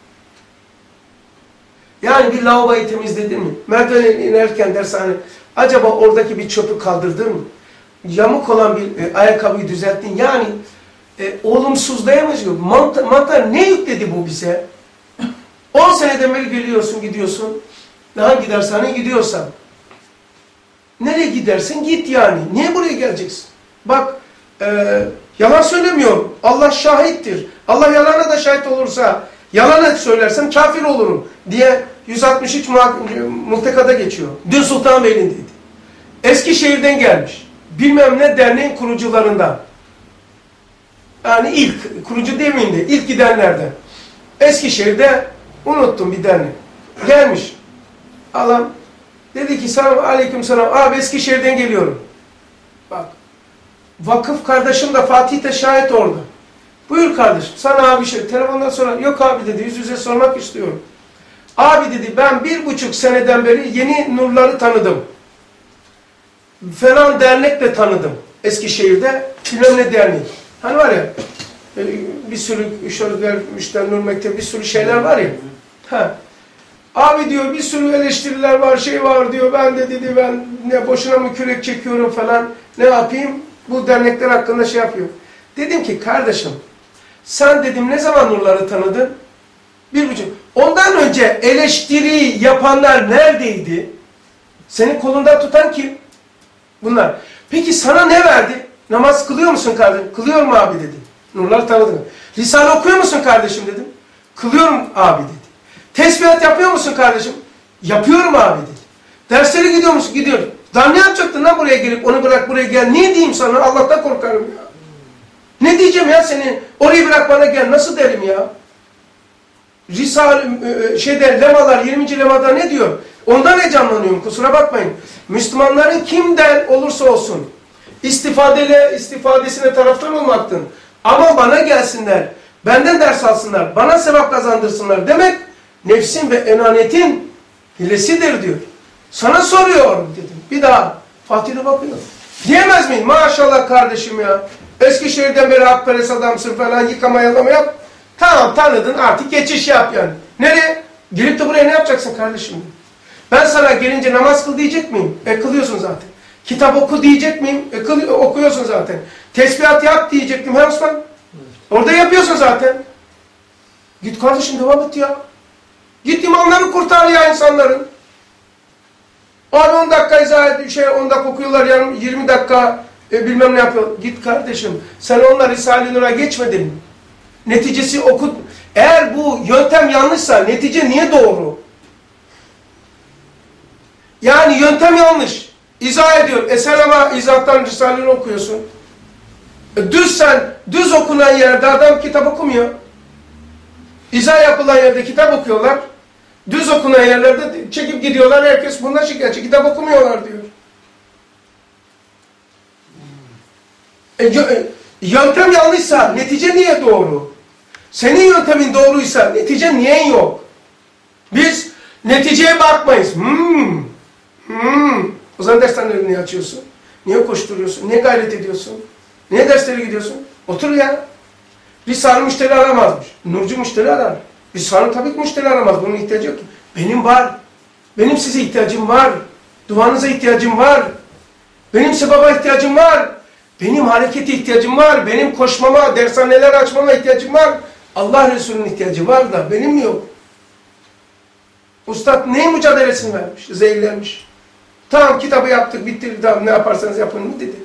Speaker 1: Yani bir lavaboyu temizledin mi? Merdivene inerken dershane, acaba oradaki bir çöpü kaldırdın mı? Yamuk olan bir ayakkabıyı düzelttin. Yani olumsuzlayamayız. Mantar ne yükledi bu bize? 10 seneden beri geliyorsun, gidiyorsun. Hangi dershaneye gidiyorsan. Nereye gidersin? Git yani. Niye buraya geleceksin? Bak, Yalan söylemiyorum. Allah şahittir. Allah yalana da şahit olursa, yalan söylersem kafir olurum diye 163 multekada geçiyor. Dün Sultanbeyli'ndeydi. Eskişehir'den gelmiş. Bilmem ne derneğin kurucularından. Yani ilk, kurucu demeyeyim de ilk gidenlerden. Eskişehir'de unuttum bir dernek. Gelmiş. Adam dedi ki selam aleyküm selam. Abi Eskişehir'den geliyorum. Bak. Vakıf kardeşim de Fatih de şahit orada. Buyur kardeşim sana abi şey. Telefondan sonra yok abi dedi yüz yüze sormak istiyorum. Abi dedi ben 1,5 seneden beri yeni nurları tanıdım. Falan dernekle tanıdım. Eskişehir'de bilmem ne derneği. Hani var ya bir sürü şöyle Müşter Nur Mektebi bir sürü şeyler var ya. Ha. Abi diyor bir sürü eleştiriler var şey var diyor. Ben de dedi ben ne boşuna mı kürek çekiyorum falan. Ne yapayım? Bu dernekler hakkında şey yapıyor. Dedim ki kardeşim sen dedim ne zaman nurları tanıdın? 1,5. Ondan önce eleştiri yapanlar neredeydi? Senin kolundan tutan kim? Bunlar. Peki sana ne verdi? Namaz kılıyor musun kardeşim? Kılıyorum abi dedi. Nurları tanıdın. Risale okuyor musun kardeşim dedim. Kılıyorum abi dedi. Tesbihat yapıyor musun kardeşim? Yapıyorum abi dedi. Derslere gidiyor musun? Gidiyorum. Daha ne yapacaktın lan buraya gelip onu bırak buraya gel. Ne diyeyim sana? Allah'tan korkarım ya. Ne diyeceğim ya seni? Orayı bırak bana gel. Nasıl derim ya? Risale, lemalar 20. lemada ne diyor? Ondan heyecanlanıyorum kusura bakmayın. Müslümanların kimden olursa olsun istifadesine taraftar olmaktın. Ama bana gelsinler, benden ders alsınlar, bana sevap kazandırsınlar demek nefsin ve enanetin hilesidir diyor. Sana soruyor dedim. Bir daha Fatih'e bakıyor. Diyemez miyim? Maşallah kardeşim ya. Eskişehir'den beri hakperest adamsın falan yıkama yalama yap. Tamam tanıdın artık geçiş yap yani. Nereye? Gelip de buraya ne yapacaksın kardeşim? Ben sana gelince namaz kıl diyecek miyim? Kılıyorsun zaten. Kitap oku diyecek miyim? Okuyorsun zaten. Tesbihat yap diyecektim. He Osman? Orada yapıyorsun zaten. Git kardeşim devam et ya. Git imanları kurtar ya insanların. Abi 10 dakika izah 10 dakika okuyorlar yarım 20 dakika bilmem ne yapıyor. Git kardeşim sen onlar Risale-i Nur'a geçmedin mi? Neticesi okut. Eğer bu yöntem yanlışsa netice niye doğru? Yani yöntem yanlış. İzah ediyor. Eser izahtan Risale'ni okuyorsun. Düz okunan yerde adam kitap okumuyor. İzah yapılan yerde kitap okuyorlar. Düz okunan yerlerde çekip gidiyorlar. Herkes bundan şikayetçi. Kitap okumuyorlar diyor. Yöntem yanlışsa netice niye doğru? Senin yöntemin doğruysa netice niye yok? Biz neticeye bakmayız. O zaman dershanelerini niye açıyorsun? Niye koşturuyorsun? Niye gayret ediyorsun? Niye derslere gidiyorsun? Otur ya. Risale müşteri aramazmış. Nurcu müşteri arar. Risale tabii ki müşteri aramaz. Bunun ihtiyacı yok ki. Benim var. Benim size ihtiyacım var. Duanıza ihtiyacım var. Benim sebaba ihtiyacım var. Benim harekete ihtiyacım var. Benim koşmama, dershaneler açmama ihtiyacım var. Allah Resulü'nün ihtiyacı var da benim yok. Ustad neyin mücadelesini vermiş? Zehirlenmiş. Tamam kitabı yaptık, bitti. Tamam ne yaparsanız yapın mı dedi.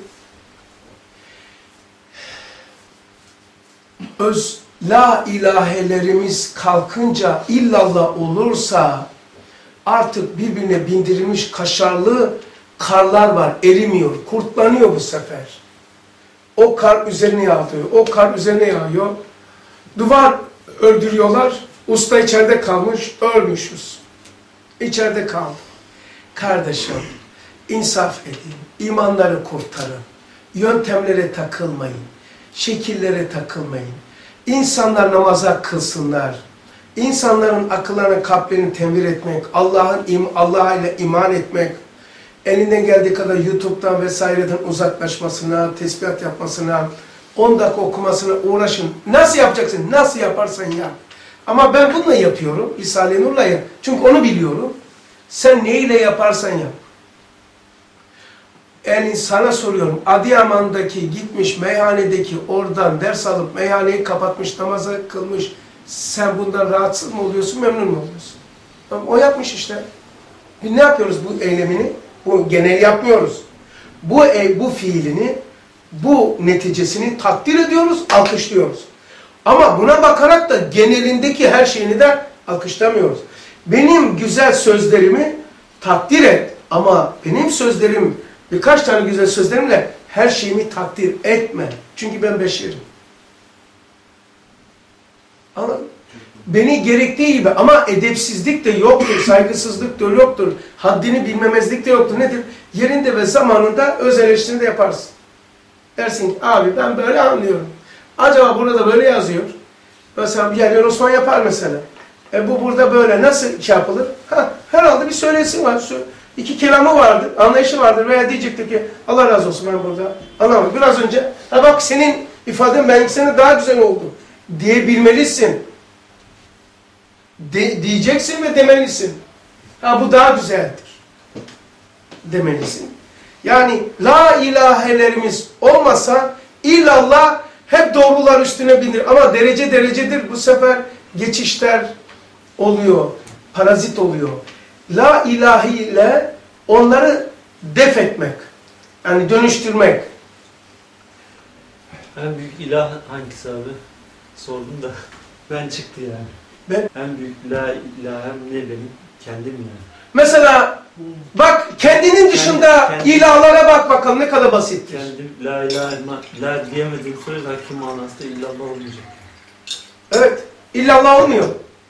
Speaker 1: La ilahelerimiz kalkınca illallah olursa artık birbirine bindirilmiş kaşarlı karlar var. Erimiyor, kurtlanıyor bu sefer. O kar üzerine yağıyor. O kar üzerine yağıyor. Duvar öldürüyorlar. Usta içeride kalmış. Ölmüşüz. İçeride kaldı. Kardeşim insaf edin. İmanları kurtarın. Yöntemlere takılmayın. Şekillere takılmayın. İnsanlar namaza kılsınlar. İnsanların akıllarına, kalplerini temir etmek, Allah'a ile iman etmek, elinden geldiği kadar YouTube'dan vesaireden uzaklaşmasına, tesbihat yapmasına, 10 dakika okumasına uğraşın. Nasıl yapacaksın? Nasıl yaparsan yap. Ama ben bununla yapıyorum. Risale-i Nur'la yap. Çünkü onu biliyorum. Sen neyle yaparsan yap. Yani sana soruyorum. Adıyaman'daki gitmiş meyhanedeki oradan ders alıp meyhaneyi kapatmış, namaza kılmış. Sen bundan rahatsız mı oluyorsun, memnun mu oluyorsun? O yapmış işte. Biz ne yapıyoruz bu eylemini? Bu genel yapmıyoruz. Bu fiilini bu neticesini takdir ediyoruz, alkışlıyoruz. Ama buna bakarak da genelindeki her şeyini de alkışlamıyoruz. Benim güzel sözlerimi takdir et ama benim sözlerim, birkaç tane güzel sözlerimle her şeyimi takdir etme. Çünkü ben beşerim. Anladın? Beni gerektiği gibi ama edepsizlik de yoktur, saygısızlık da yoktur, haddini bilmemezlik de yoktur. Nedir? Yerinde ve zamanında öz eleştirini de yaparsın. Dersin ki abi ben böyle anlıyorum. Acaba burada böyle yazıyor. Mesela Yahya Osman yapar mesela. Bu burada böyle nasıl şey yapılır? Herhalde bir söylesi var. İki kelamı vardır, anlayışı vardır veya diyecektir ki Allah razı olsun ben burada anlamadım. Biraz önce bak senin ifaden benimkisine daha güzel oldu diyebilmelisin. Diyeceksin ve demelisin. Bu daha güzeldir. Demelisin. Yani la ilahelerimiz olmasa illallah hep doğrular üstüne bindir. Ama derece derecedir bu sefer geçişler oluyor. Parazit oluyor. La ilahi ile onları def etmek. Yani dönüştürmek.
Speaker 2: En büyük ilah hangisi abi? Sordum da ben çıktı yani. En büyük la ilahem ne benim? Kendim yani.
Speaker 1: Mesela bak kendinin dışında ilahlara bak bakalım ne kadar basittir.
Speaker 2: Kendim la ilahe la diyemediğim sürece hakim manası da illallah olmayacak.
Speaker 1: Evet. İllallah olmuyor.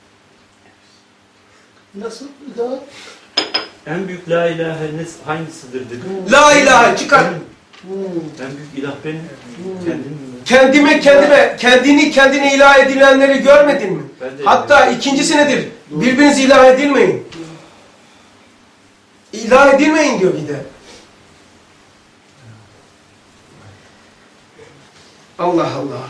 Speaker 4: Nasıl? Bir daha.
Speaker 2: En büyük la ilahe hangisidir dedim.
Speaker 1: La ilahe çıkar.
Speaker 2: En büyük ilah benim.
Speaker 1: Kendini kendine ilah edilenleri görmedin mi? Hatta ikincisi nedir? Birbirinizi ilah edilmeyin. İlah edilmeyin diyor bir de. Allah Allah.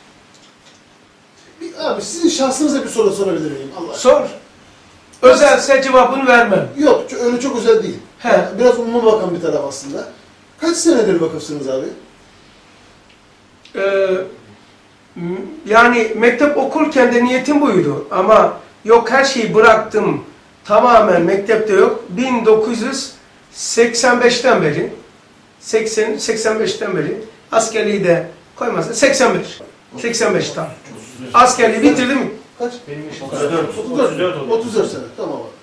Speaker 4: Abi sizin şahsınıza bir soru sorabilir miyim? Allah
Speaker 1: Sor. Özelse cevabını vermem.
Speaker 4: Yok öyle çok özel değil.
Speaker 1: He.
Speaker 4: Biraz umuma bakan bir taraf aslında. Kaç senedir vakıfsınız abi?
Speaker 1: Yani mektep okurken de niyetim buydu. Ama yok her şeyi bıraktım. Tamamen mektepte yok. 1985'ten beri 85'ten beri askerliği de koymazsa 85 tam. Askerliği bitirdim.
Speaker 4: Kaç?
Speaker 2: Benim yaşım
Speaker 4: 34 sene. Tamam abi.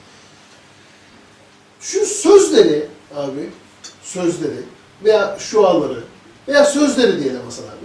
Speaker 4: Şu sözleri abi, veya şuaları veya sözleri diyelim Hasan abi.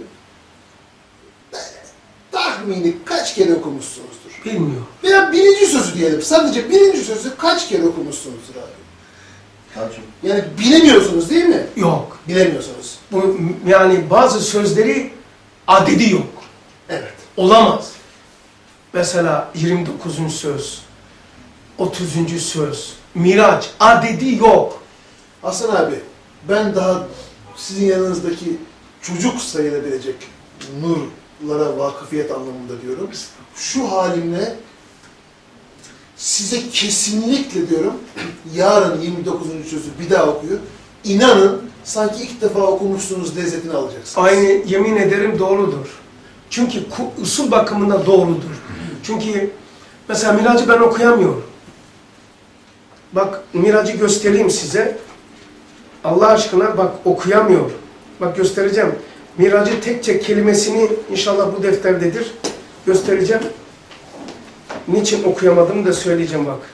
Speaker 4: Tahmini kaç kere okumuşsunuzdur?
Speaker 1: Bilmiyorum.
Speaker 4: Veya birinci sözü diyelim. Sadece birinci sözü kaç kere okumuşsunuzdur abi?
Speaker 5: Kaç?
Speaker 4: Yani bilemiyorsunuz değil mi?
Speaker 1: Yok.
Speaker 4: Bilemiyorsunuz.
Speaker 1: Bu yani bazı sözleri adedi yok.
Speaker 4: Evet.
Speaker 1: Olamaz. Mesela 29. söz, 30. söz, Miraç, adedi yok.
Speaker 4: Hasan abi, ben daha sizin yanınızdaki çocuk sayılabilecek nurlara vakıfiyet anlamında diyorum. Şu halimle size kesinlikle diyorum, yarın 29. sözü bir daha okuyor. İnanın sanki ilk defa okumuşsunuz lezzetini alacaksınız.
Speaker 1: Aynı yemin ederim doğrudur. Çünkü usul bakımında doğrudur. Çünkü mesela Miracı ben okuyamıyorum. Bak Miracı göstereyim size. Allah aşkına bak okuyamıyor. Bak göstereceğim. Miracı tek kelimesini inşallah bu defterdedir. Göstereceğim. Niçin okuyamadım da söyleyeceğim bak.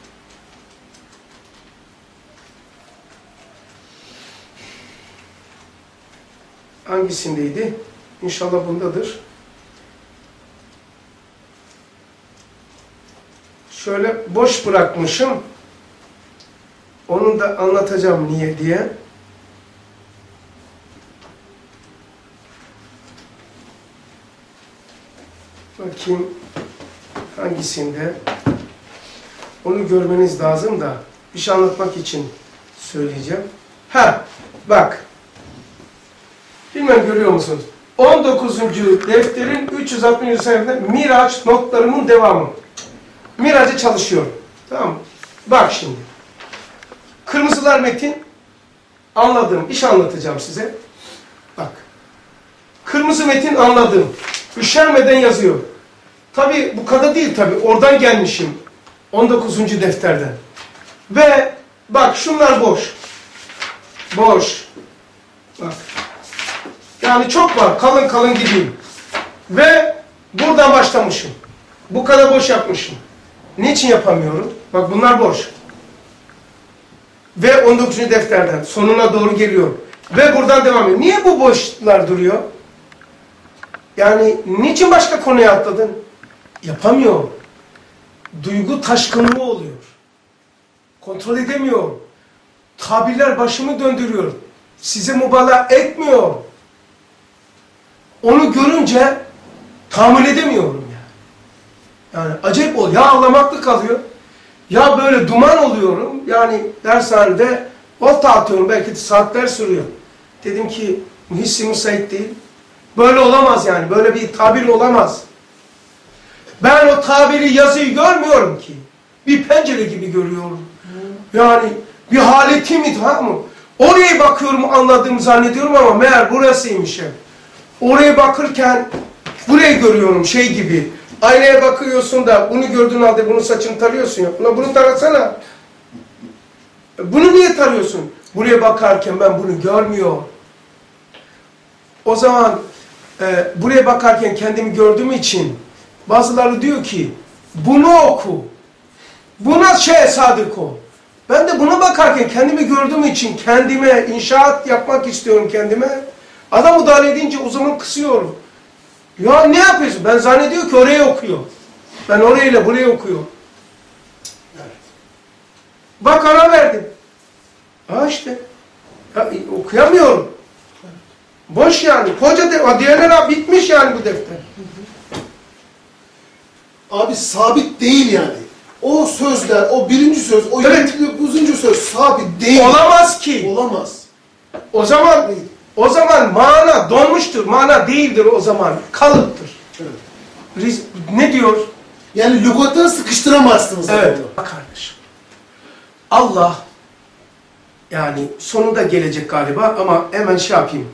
Speaker 1: Hangisindeydi? İnşallah bundadır. Şöyle boş bırakmışım. Onu da anlatacağım niye diye. Bakayım hangisinde. Onu görmeniz lazım da bir şey anlatmak için söyleyeceğim. Bak. Bilmem görüyor musunuz? 19. defterin 360. sayfasında Miraç notlarının devamı. Miracı çalışıyorum. Tamam mı? Bak şimdi. Kırmızılar metin. Anladığım iş anlatacağım size. Bak. Kırmızı metin anladım. Üşenmeden yazıyor. Tabi bu kadar değil tabi. Oradan gelmişim. 19. defterden. Ve bak şunlar boş. Boş. Bak. Yani çok var. Kalın kalın gideyim. Ve buradan başlamışım. Bu kadar boş yapmışım. Niçin yapamıyorum? Bak bunlar boş. Ve 19. defterden sonuna doğru geliyorum. Ve buradan devam ediyor. Niye bu boşlar duruyor? Yani niçin başka konuya atladın? Yapamıyorum. Duygu taşkınlığı oluyor. Kontrol edemiyorum. Tabirler başımı döndürüyor. Size mübalağa etmiyor. Onu görünce tahammül edemiyorum yani. Yani acayip oluyor. Ya ağlamaklı kalıyor. Ya böyle duman oluyorum. Yani dershanede volta atıyorum. Belki de saatler sürüyor. Dedim ki hissi müsait değil. Böyle olamaz yani. Böyle bir tabir olamaz. Ben o tabiri, yazıyı görmüyorum ki. Bir pencere gibi görüyorum. Yani bir haleti mi, tamam mı? Oraya bakıyorum, anladığımı zannediyorum ama meğer burasıymış hep. Oraya bakırken burayı görüyorum şey gibi. Aynaya bakıyorsun da bunu gördüğün halde bunun saçını tarıyorsun ya. Ulan bunu tarasana. Bunu niye tarıyorsun? Buraya bakarken ben bunu görmüyorum. O zaman buraya bakarken kendimi gördüğüm için bazıları diyor ki bunu oku. Buna sadık ol. Ben de buna bakarken kendimi gördüğüm için kendime inşaat yapmak istiyorum kendime. Adam müdahale edince o zaman kısıyorum. Ya ne yapıyorsun? Ben zannediyor ki oraya okuyor. Ben orayla buraya okuyorum. Evet. Bak ara verdim. Ha işte. Ya, okuyamıyorum. Boş yani. Koca diğerler bitmiş yani bu defter.
Speaker 4: Abi sabit değil yani. O sözler, o birinci söz, o
Speaker 1: evet.
Speaker 4: 29. söz sabit değil.
Speaker 1: Olamaz ki.
Speaker 4: Olamaz.
Speaker 1: O zaman mana donmuştur. Mana değildir o zaman. Kalıptır. Evet. Ne diyor?
Speaker 4: Yani lügata sıkıştıramazsınız.
Speaker 1: Evet. Bak kardeşim. Allah yani sonunda gelecek galiba ama hemen şey yapayım.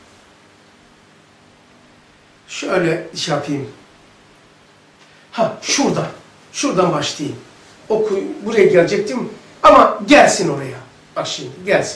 Speaker 1: Şöyle şey yapayım. Ha şurada. Şuradan başlayayım. Buraya gelecektim ama gelsin oraya. Bak şimdi gelsin.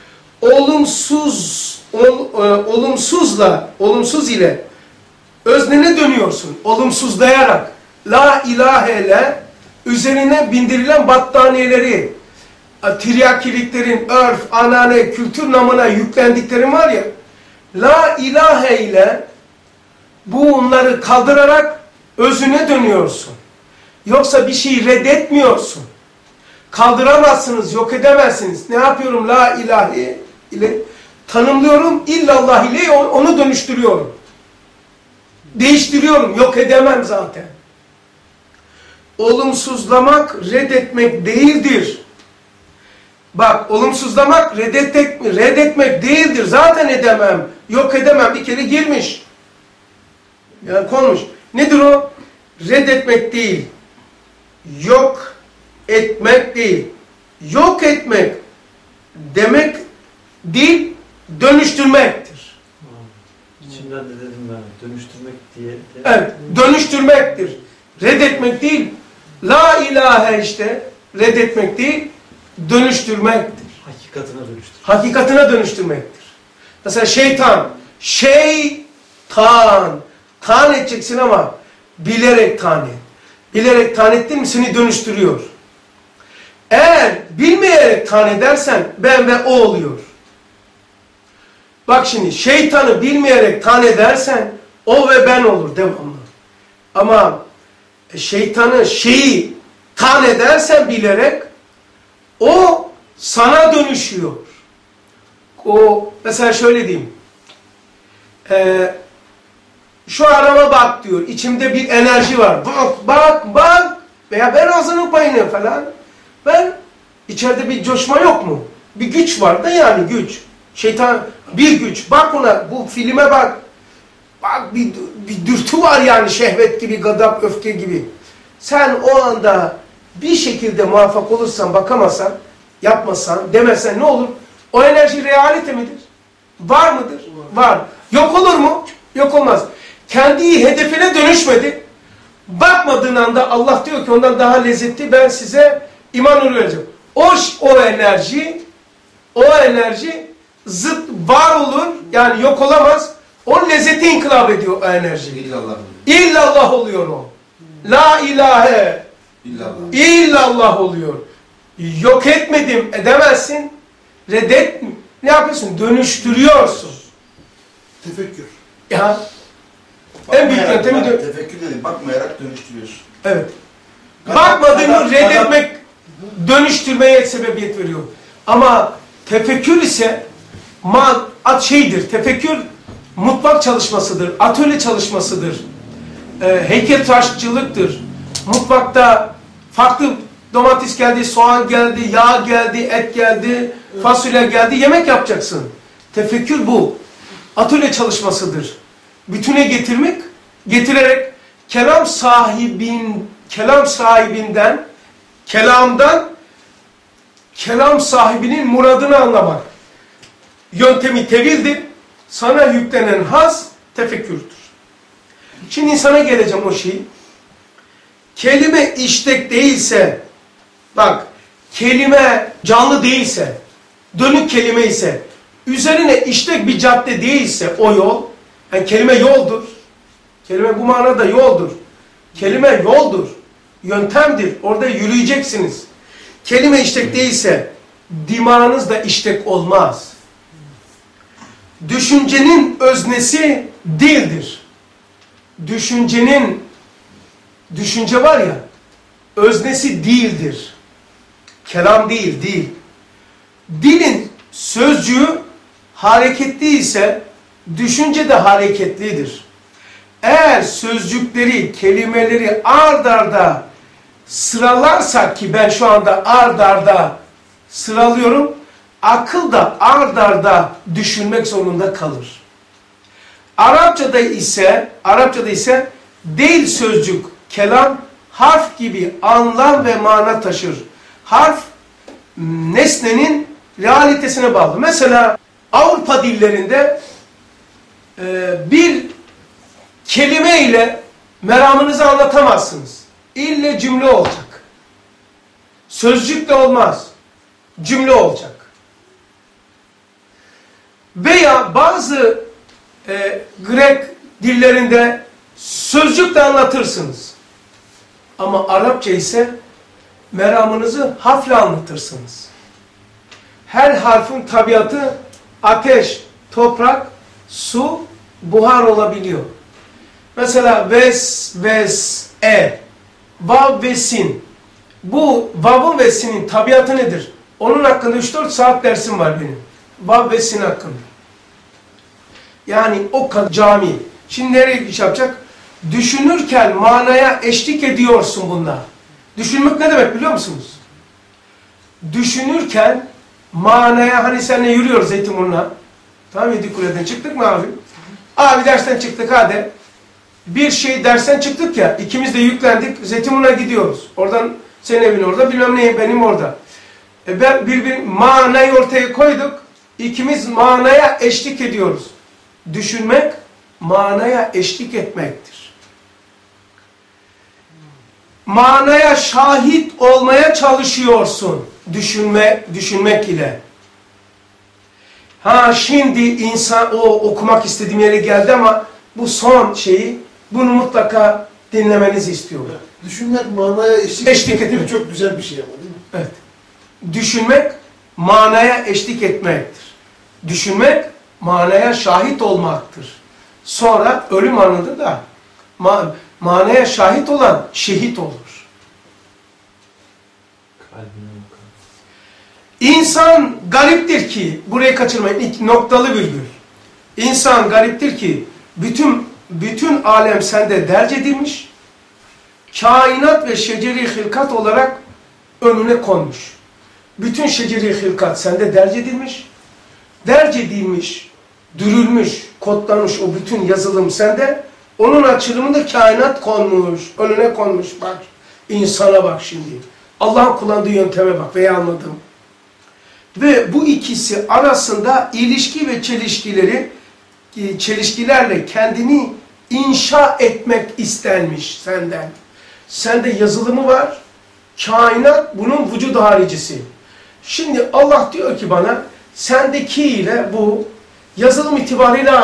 Speaker 1: Olumsuz ile öznene dönüyorsun. Olumsuzlayarak. La ilahe ile üzerine bindirilen battaniyeleri, tiryakiliklerin, örf, anane, kültür namına yüklendiklerin var ya, la ilahe ile bunları kaldırarak özüne dönüyorsun. Yoksa bir şeyi reddetmiyorsun. Kaldıramazsınız, yok edemezsiniz. Ne yapıyorum? La ilahe ile tanımlıyorum, illallah ile onu dönüştürüyorum. Değiştiriyorum, yok edemem zaten. Olumsuzlamak, reddetmek değildir. Bak, olumsuzlamak, reddetmek değildir. Zaten edemem, yok edemem. Bir kere girmiş. Yani konmuş. Nedir o? Reddetmek değil. Yok etmek değil. Yok etmek demek değil, dönüştürmektir.
Speaker 2: İçimden de dedim ben, dönüştürmek diye.
Speaker 1: Evet, dönüştürmektir. Reddetmek değil, la ilahe işte, reddetmek değil, dönüştürmektir.
Speaker 2: Hakikatine dönüştür.
Speaker 1: Hakikatine dönüştürmektir. Mesela şeytan, tan edeceksin ama bilerek tan et. Bilerek tan ettin mi seni dönüştürüyor. Eğer bilmeyerek tan edersen ben ve o oluyor. Bak şimdi şeytanı bilmeyerek tan edersen o ve ben olur devamlı. Ama şeyi tan edersen bilerek o sana dönüşüyor. O mesela şöyle diyeyim. Şu arama bak diyor. İçimde bir enerji var. Bak. Veya ver ağzının payını falan. İçeride bir coşma yok mu? Bir güç var da yani güç. Şeytan bir güç. Bak ona, bu filme bak. Bak bir dürtü var yani şehvet gibi, gadap, öfke gibi. Sen o anda bir şekilde muvaffak olursan, bakamazsan, yapmasan, demesen ne olur? O enerji realite midir? Var mıdır? Var. Yok olur mu? Yok olmaz. Kendi hedefine dönüşmedi. Bakmadığın anda Allah diyor ki ondan daha lezzetli ben size iman nuru vereceğim. O enerji zıt var olur yani yok olamaz. O lezzeti inkılap ediyor o enerji.
Speaker 5: İllallah.
Speaker 1: İllallah oluyor o. La ilahe
Speaker 5: İllallah.
Speaker 1: illallah oluyor. Yok etmedim edemezsin. Reddet ne yapıyorsun? Dönüştürüyorsun.
Speaker 4: Tefekkür.
Speaker 1: Ya en büyük yöntemi
Speaker 5: tefekkür dedik. Bakmayarak dönüştürüyorsun.
Speaker 1: evet. Bakmadığını reddetmek dönüştürmeye sebebiyet veriyor. Ama tefekkür ise tefekkür mutfak çalışmasıdır, atölye çalışmasıdır, heykeltıraşçılıktır. Mutfakta farklı domates geldi, soğan geldi, yağ geldi, et geldi, fasulye geldi, yemek yapacaksın. Tefekkür bu. Atölye çalışmasıdır. Bütüne getirerek kelam sahibinin muradını anlamak. Yöntemi tevildir. Sana yüklenen haz tefekkürdür. Şimdi insana geleceğim o şeyi. Kelime işlek değilse, bak kelime canlı değilse, dönük kelime ise, üzerine işlek bir cadde değilse o yol, yani kelime yoldur. Kelime bu manada yoldur. Kelime yoldur. Yöntemdir. Orada yürüyeceksiniz. Kelime işlek değilse, dimağınız da işlek olmaz. Düşüncenin öznesi dildir. Düşünce var ya, öznesi dildir. Kelam değil, dil. Dilin sözcüğü hareketli ise, düşünce de hareketlidir. Eğer sözcükleri, kelimeleri ard arda sıralarsak, ki ben şu anda ard arda sıralıyorum, akıl da ard arda düşünmek zorunda kalır. Arapçada ise değil sözcük, kelam, harf gibi anlam ve mana taşır. Harf, nesnenin realitesine bağlı. Mesela Avrupa dillerinde bir kelime ile meramınızı anlatamazsınız. İlle cümle olacak. Sözcük de olmaz. Cümle olacak. Veya bazı Grek dillerinde sözcük de anlatırsınız. Ama Arapça ise meramınızı harfle anlatırsınız. Her harfin tabiatı ateş, toprak, su, buhar olabiliyor. Mesela ves, vav ve sin. Bu vav'ın ve sinin tabiatı nedir? Onun hakkında 3-4 saat dersim var benim. Vav ve sin hakkında. Yani o kadar cami. Şimdi nereye iş yapacak? Düşünürken manaya eşlik ediyorsun bununla. Düşünmek ne demek biliyor musunuz? Düşünürken manaya, hani seninle yürüyoruz Zeytinburnu'na. Tamam, Yedikule'den çıktık mı abi? Abi dersten çıktık hadi. Bir şey dersten çıktık ya, ikimiz de yüklendik, Zeytinburnu'na gidiyoruz. Oradan senin evin orada, bilmem ne benim orada. Bir manayı ortaya koyduk, ikimiz manaya eşlik ediyoruz. Düşünmek, manaya eşlik etmektir. Manaya şahit olmaya çalışıyorsun düşünmek ile. Şimdi insan o okumak istediğim yere geldi ama bu son şeyi, bunu mutlaka dinlemenizi istiyorum.
Speaker 4: Düşünmek manaya eşlik etmek çok güzel bir şey ama değil mi?
Speaker 1: Evet. Düşünmek manaya eşlik etmektir. Düşünmek manaya şahit olmaktır. Sonra ölüm anında da manaya şahit olan şehit olur. İnsan gariptir ki, burayı kaçırmayın, noktalı virgül. İnsan gariptir ki bütün alem sende derc edilmiş, kainat ve şeceri hilkat olarak önüne konmuş. Bütün şeceri hilkat sende derc edilmiş, dürülmüş, kodlanmış o bütün yazılım sende, onun açılımında kainat konmuş, önüne konmuş. Bak, insana bak şimdi. Allah'ın kullandığı yönteme bak veya anladım. Ve bu ikisi arasında ilişki ve çelişkilerle kendini inşa etmek istenmiş senden. Sende yazılımı var, kainat bunun vücudu haricisi. Şimdi Allah diyor ki bana, sendeki ile bu yazılım itibariyle aynı.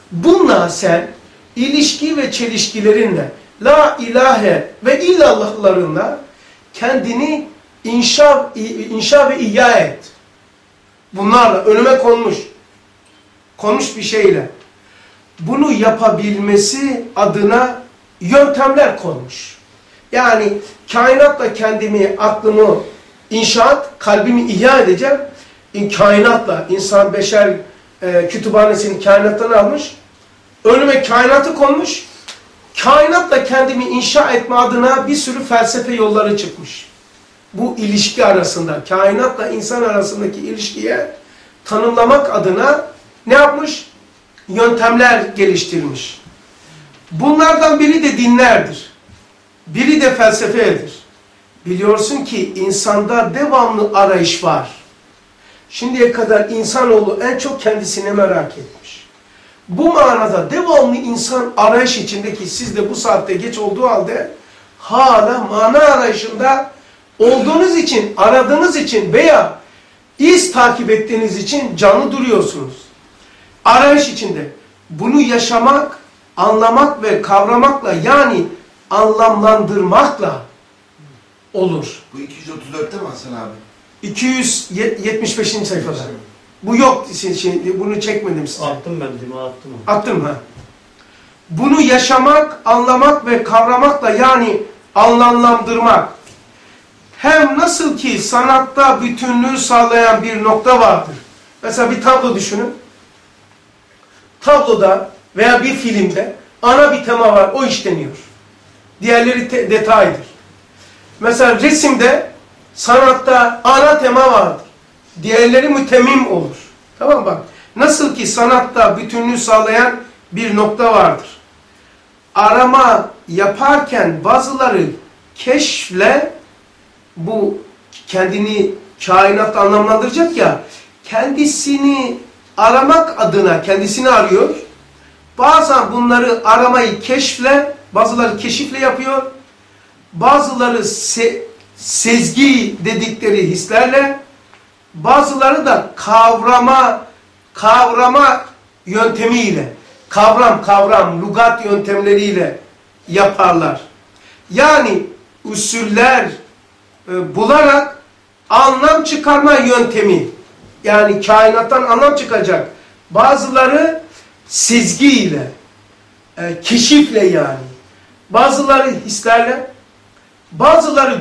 Speaker 1: Bununla sen ilişki ve çelişkilerinle, la ilahe ve illallahlarınla kendini inşa ve ihya et. Bunlarla önüme konmuş bir şeyle. Bunu yapabilmesi adına yöntemler konmuş. Yani kainatla kendimi, aklımı inşaat, kalbimi ihya edeceğim. Kainatla, insan beşer kütüphanesini kainattan almış. Önüme kainatı konmuş. Kainatla kendimi inşa etme adına bir sürü felsefe yolları çıkmış. Bu ilişki arasında, kainatla insan arasındaki ilişkiye tanımlamak adına ne yapmış? Yöntemler geliştirmiş. Bunlardan biri de dinlerdir. Biri de felsefedir. Biliyorsun ki insanda devamlı arayış var. Şimdiye kadar insanoğlu en çok kendisini merak etmiş. Bu manada devamlı insan arayış içindeki, siz de bu saatte geç olduğu halde hala mana arayışında olduğunuz için, aradığınız için veya iz takip ettiğiniz için canlı duruyorsunuz. Arayış içinde. Bunu yaşamak, anlamak ve kavramakla, yani anlamlandırmakla olur.
Speaker 5: Bu 234'te mi Hasan abi?
Speaker 1: 275. sayfada. Bu yok, şimdi bunu çekmedim size.
Speaker 2: Attım ben, değil mi? Attım.
Speaker 1: Attım ha. Bunu yaşamak, anlamak ve kavramakla, yani anlamlandırmak. Hem nasıl ki sanatta bütünlüğü sağlayan bir nokta vardır. Mesela bir tablo düşünün. Tabloda veya bir filmde ana bir tema var, o işleniyor. Diğerleri detaydır. Mesela resimde, sanatta ana tema vardır. Diğerleri mütemmim olur. Tamam mı? Bak. Nasıl ki sanatta bütünlüğü sağlayan bir nokta vardır. Arama yaparken bazıları keşfle, bu kendini kainatta anlamlandıracak ya, kendisini aramak adına kendisini arıyor. Bazen bunları aramayı keşfle, bazıları keşifle yapıyor. Bazıları sezgi dedikleri hislerle, bazıları da kavrama yöntemiyle, kavram, lügat yöntemleriyle yaparlar. Yani usuller bularak anlam çıkarma yöntemi, yani kainattan anlam çıkacak. Bazıları sezgiyle, keşifle yani. Bazıları hislerle, bazıları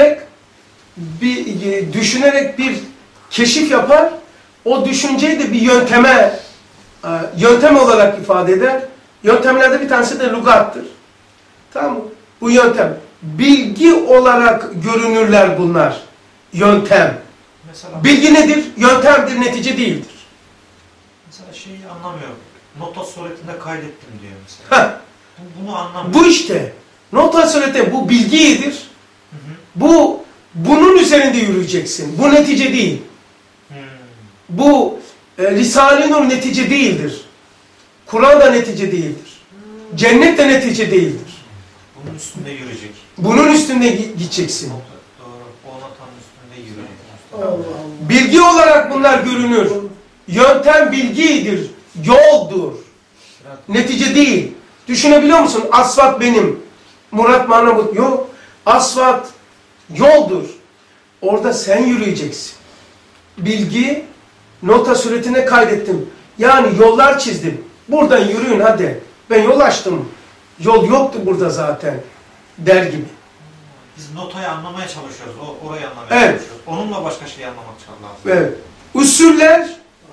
Speaker 1: düşünerek bir keşif yapar. O düşünceyi de bir yöntem olarak ifade eder. Yöntemlerde bir tanesi de lügattır. Tamam mı? Bu yöntem. Bilgi olarak görünürler bunlar. Yöntem.
Speaker 6: Mesela,
Speaker 1: Bilgi nedir? Yöntemdir, netice değildir.
Speaker 6: mesela şeyi anlamıyorum. Nota suretinde kaydettim diyor mesela.
Speaker 1: Heh.
Speaker 6: Bunu anlamıyorum.
Speaker 1: Bu işte. Nota sureti bu bilgidir. Bunun üzerinde yürüyeceksin. Bu netice değil. Bu Risale-i Nur netice değildir. Kur'an da netice değildir. Cennet de netice değildir.
Speaker 6: Bunun üstünde yürüyecek.
Speaker 1: Bunun üstünde gideceksin.
Speaker 6: Doğru. O notanın üstünde yürüyecek.
Speaker 4: Allah Allah.
Speaker 1: Bilgi olarak bunlar görünür. Yöntem bilgidir. Yoldur. Netice değil. Düşünebiliyor musun? Asfalt benim. Murat Manavut yok. Asfalt yoldur. Orada sen yürüyeceksin. Bilgi nota suretine kaydettim. Yani yollar çizdim. Buradan yürüyün hadi. Ben yol açtım. Yol yoktu burada zaten. Der gibi.
Speaker 6: Biz notayı anlamaya çalışıyoruz. Orayı anlamaya
Speaker 1: Evet.
Speaker 6: çalışıyoruz. Onunla başka şeyi anlamak lazım.
Speaker 1: Evet. Usuller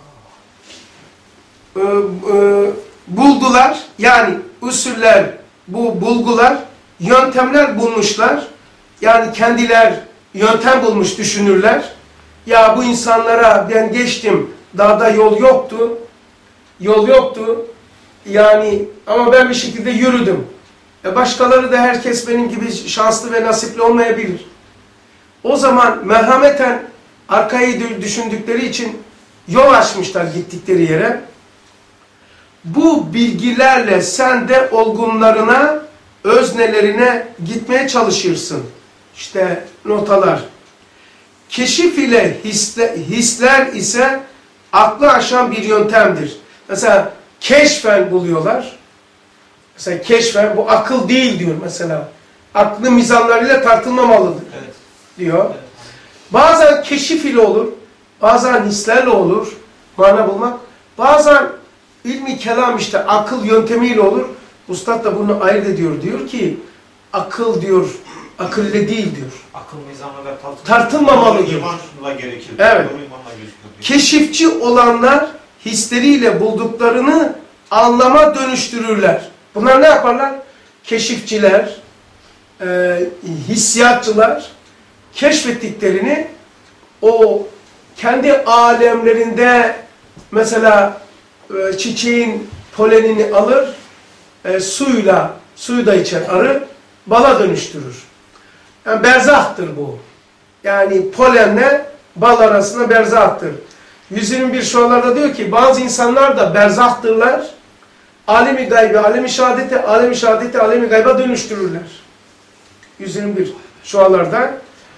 Speaker 1: buldular. Yani usuller, bu bulgular, yöntemler bulmuşlar. Yani kendiler yöntem bulmuş düşünürler. Ya bu insanlara ben geçtim, dağda yol yoktu. Yol yoktu. Yani ama ben bir şekilde yürüdüm. Başkaları da herkes benim gibi şanslı ve nasipli olmayabilir. O zaman merhameten arkayı düşündükleri için yol açmışlar gittikleri yere. Bu bilgilerle sen de olgunlarına, öznelerine gitmeye çalışırsın. İşte notalar. Keşif ile hisler ise aklı aşan bir yöntemdir. Mesela keşfen buluyorlar. Mesela keşfen bu akıl değil diyor mesela. Aklı mizanlarıyla tartılmamalıdır
Speaker 6: Evet.
Speaker 1: diyor.
Speaker 6: Evet.
Speaker 1: Bazen keşif ile olur, bazen hislerle olur mana bulmak. Bazen ilmi kelam işte akıl yöntemiyle olur. Ustad da bunu ayırt ediyor. Diyor ki akıl diyor, akıl ile değil diyor.
Speaker 6: Akıl mizanla
Speaker 1: Tartılmamalıdır.
Speaker 6: İmanla gerekir.
Speaker 1: Evet.
Speaker 6: Doğru imanla gözükür diyor.
Speaker 1: Keşifçi olanlar hisleriyle bulduklarını anlama dönüştürürler. Bunlar ne yaparlar? Keşifçiler, hissiyatçılar keşfettiklerini o kendi alemlerinde mesela çiçeğin polenini alır, suyu da içer arı, bala dönüştürür. Yani berzahtır bu. Yani polenle bal arasında berzahtır. 121 şualarda diyor ki bazı insanlar da berzahtırlar. Alemi gaybi, alemi şehadeti, alemi şehadeti, alemi gayba dönüştürürler. 121 şualarda.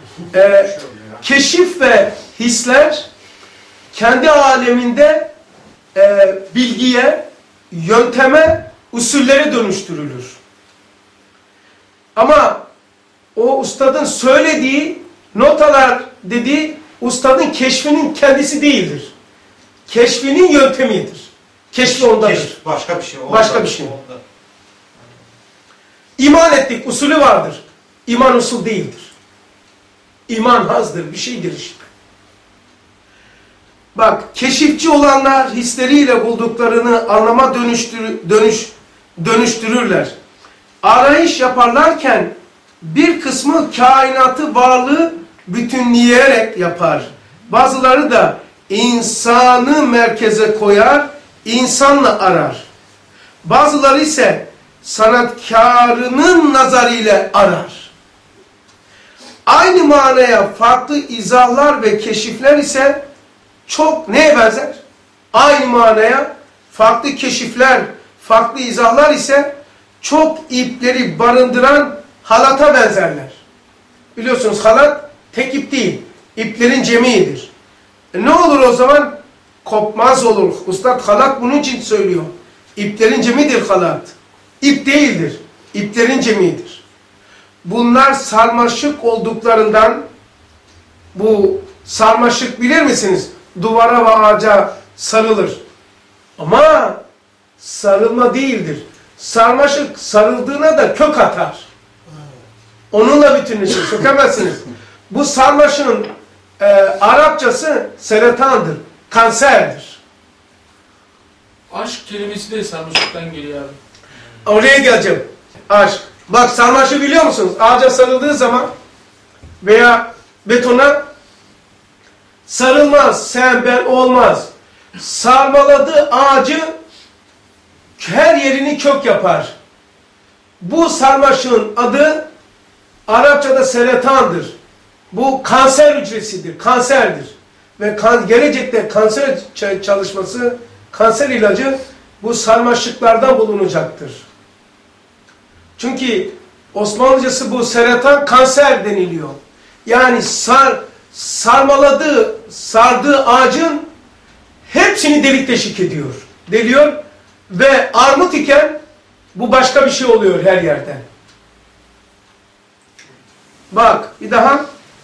Speaker 1: Keşif ve hisler kendi aleminde bilgiye, yönteme, usullere dönüştürülür. Ama o ustadın söylediği, notalar dediği ustadın keşfinin kendisi değildir. Keşfinin yöntemidir. Keşfi ondadır.
Speaker 6: Keşif başka bir şey.
Speaker 1: Başka bir şey.
Speaker 6: Onda.
Speaker 1: İman ettik, usulü vardır. İman usul değildir. İman hazdır, bir şeydir işte. Bak, keşifçi olanlar hisleriyle bulduklarını anlama dönüştürürler. Arayış yaparlarken bir kısmı kainatı varlığı bütünleyerek yapar. Bazıları da insanı merkeze koyar, insanla arar. Bazıları ise sanatkarının nazarıyla arar. Aynı manaya farklı izahlar ve keşifler ise çok neye benzer? Aynı manaya farklı keşifler, farklı izahlar ise çok ipleri barındıran halata benzerler. Biliyorsunuz halat tek ip değil, iplerin cemiğidir. Ne olur o zaman? Kopmaz olur. Ustad halat bunun için söylüyor. İplerin cemidir halat. İp değildir. İplerin cemidir. Bunlar sarmaşık olduklarından, bu sarmaşık bilir misiniz? Duvara ve ağaca sarılır. Ama sarılma değildir. Sarmaşık sarıldığına da kök atar. Onunla bütünleşir. Sökemezsiniz. Bu sarmaşığın Arapçası seretandır. Kanserdir.
Speaker 7: Aşk kelimesi de sarmaşıktan geliyor abi.
Speaker 1: Oraya geleceğim. Aşk. Bak sarmaşığı biliyor musunuz? Ağaca sarıldığı zaman veya betona sarılmaz. Sen ben olmaz. Sarmaladığı ağacı her yerini kök yapar. Bu sarmaşığın adı Arapçada seretandır. Bu kanser hücresidir, kanserdir. Ve gelecekte kanser çalışması, kanser ilacı bu sarmaşıklardan bulunacaktır. Çünkü Osmanlıcası bu seretan kanser deniliyor. Yani sardığı ağacın hepsini delik deşik ediyor. Deliyor ve armut iken bu başka bir şey oluyor her yerde. Bak bir daha.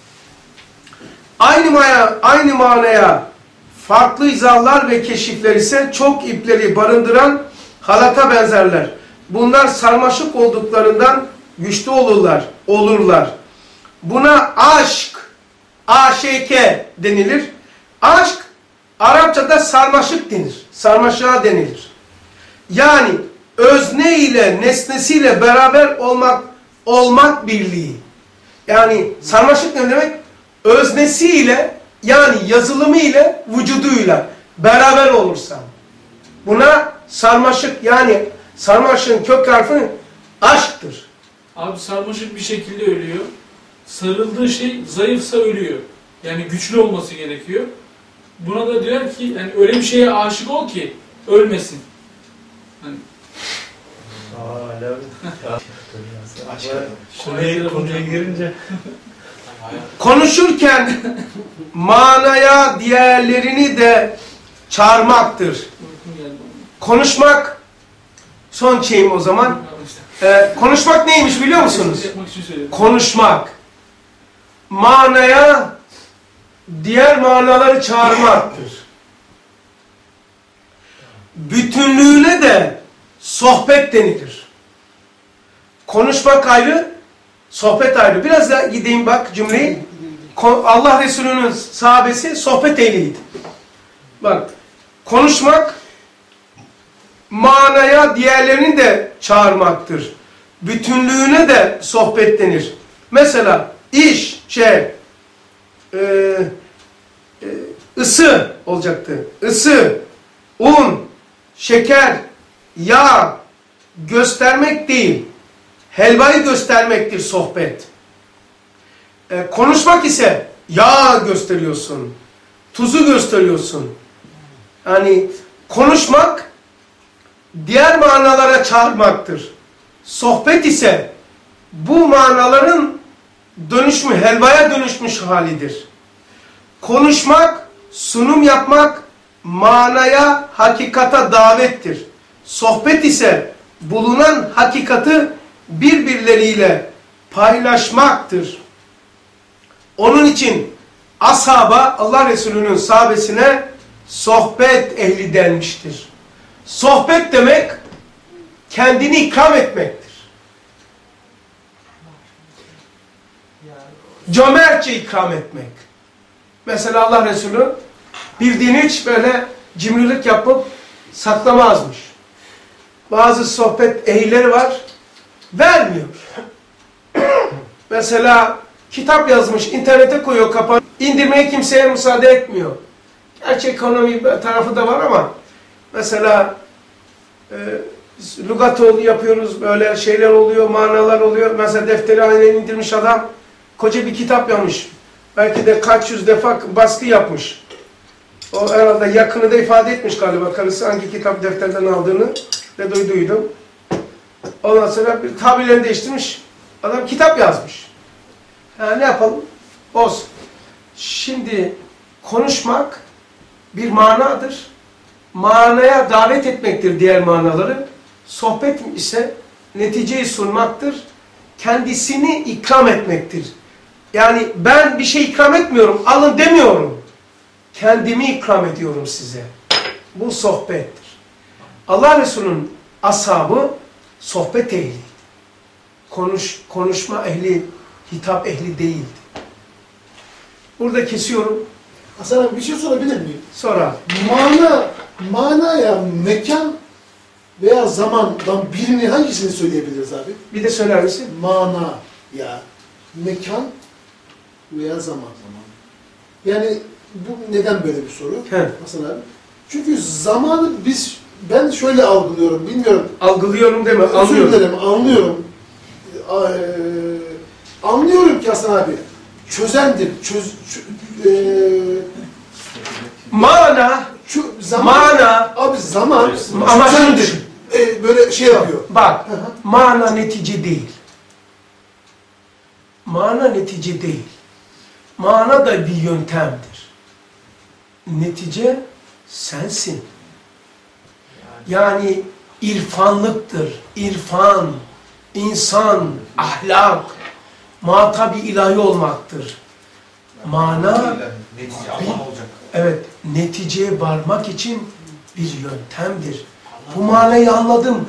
Speaker 1: Aynı manaya farklı izahlar ve keşifler ise çok ipleri barındıran halata benzerler. Bunlar sarmaşık olduklarından güçlü olurlar. Buna aşk, aşk denilir. Aşk Arapçada sarmaşık denir. Sarmaşığa denilir. Yani özne ile nesnesiyle beraber olmak birliği. Yani sarmaşık ne demek? Öznesiyle yani yazılımı ile vücuduyla beraber olursa. Buna sarmaşık yani sarmaşığın kök harfi aşktır.
Speaker 7: Abi sarmaşık bir şekilde ölüyor. Sarıldığı şey zayıfsa ölüyor. Yani güçlü olması gerekiyor. Buna da diyor ki yani öyle bir şeye aşık ol ki ölmesin. Hani
Speaker 2: Konuya girince
Speaker 1: konuşurken manaya diğerlerini de çağırmaktır.
Speaker 7: uykum geldi.
Speaker 1: Konuşmak, son şeyim o zaman. Konuşmak neymiş biliyor musunuz?
Speaker 7: Yapmak için söyledim.
Speaker 1: Konuşmak, manaya diğer manaları çağırmaktır. Bütünlüğüne de sohbet denilir. Konuşmak ayrı, sohbet ayrı. Biraz da gideyim bak cümleyi. Allah Resulü'nün sahabesi sohbet ehliydi. Bak, konuşmak manaya diğerlerini de çağırmaktır. Bütünlüğüne de sohbet denir. Mesela iş, ısı olacaktı. Isı, un, şeker, yağ göstermek değil. Helvayı göstermektir sohbet. Konuşmak ise yağ gösteriyorsun. Tuzu gösteriyorsun. Yani konuşmak diğer manalara çağırmaktır. Sohbet ise bu manaların dönüşümü, helvaya dönüşmüş halidir. Konuşmak, sunum yapmak, manaya, hakikata davettir. Sohbet ise bulunan hakikati birbirleriyle paylaşmaktır. Onun için ashaba, Allah Resulü'nün sahabesine sohbet ehli denmiştir. Sohbet demek kendini ikram etmektir. Cömertçe ikram etmek. Mesela Allah Resulü bildiğini hiç böyle cimrilik yapıp saklamazmış. Bazı sohbet ehilleri var, vermiyor. Mesela kitap yazmış, internete koyuyor, kapanıyor. İndirmeye kimseye müsaade etmiyor. Gerçi ekonomi tarafı da var ama mesela lügat yapıyoruz, böyle şeyler oluyor, manalar oluyor. Mesela defteri aynen indirmiş adam, koca bir kitap yapmış. Belki de kaç yüz defa baskı yapmış. O herhalde yakını da ifade etmiş galiba. Karısı hangi kitap defterden aldığını ve duyduydum. Ondan sonra bir tabirlerini değiştirmiş. Adam kitap yazmış. Ne yapalım? Olsun. Şimdi konuşmak bir manadır. Manaya davet etmektir diğer manaları. Sohbet ise neticeyi sunmaktır. Kendisini ikram etmektir. Yani ben bir şey ikram etmiyorum, alın demiyorum. Kendimi ikram ediyorum size. Bu sohbettir. Allah Resulü'nün ashabı sohbet ehliydi. Konuşma ehli, hitap ehli değildi. Burada kesiyorum.
Speaker 4: Hasan abi bir şey sorabilir miyim?
Speaker 1: Sonra.
Speaker 4: Manaya mekan veya zamandan birini hangisini söyleyebiliriz abi?
Speaker 1: Bir de söyler misin?
Speaker 4: Mana ya mekan veya zaman. Yani bu neden böyle bir soru?
Speaker 1: He.
Speaker 4: Hasan abi. Çünkü zamanı ben şöyle algılıyorum, bilmiyorum.
Speaker 1: Algılıyorum deme,
Speaker 4: Özür
Speaker 1: anlıyorum.
Speaker 4: dilerim, anlıyorum. Anlıyorum ki Hasan abi, çözendir,
Speaker 1: Mana,
Speaker 4: abi zaman,
Speaker 1: ama şunu düşün.
Speaker 4: Böyle şey yapıyor.
Speaker 1: Bak, mana netice değil. Mana netice değil. Mana da bir yöntemdir. Netice sensin. Yani irfanlıktır. İrfan, insan, ahlak, muhatab-ı ilahi olmaktır. Mana,
Speaker 6: Netice Allah olacak.
Speaker 1: evet, neticeye varmak için bir yöntemdir. Bu manayı anladım.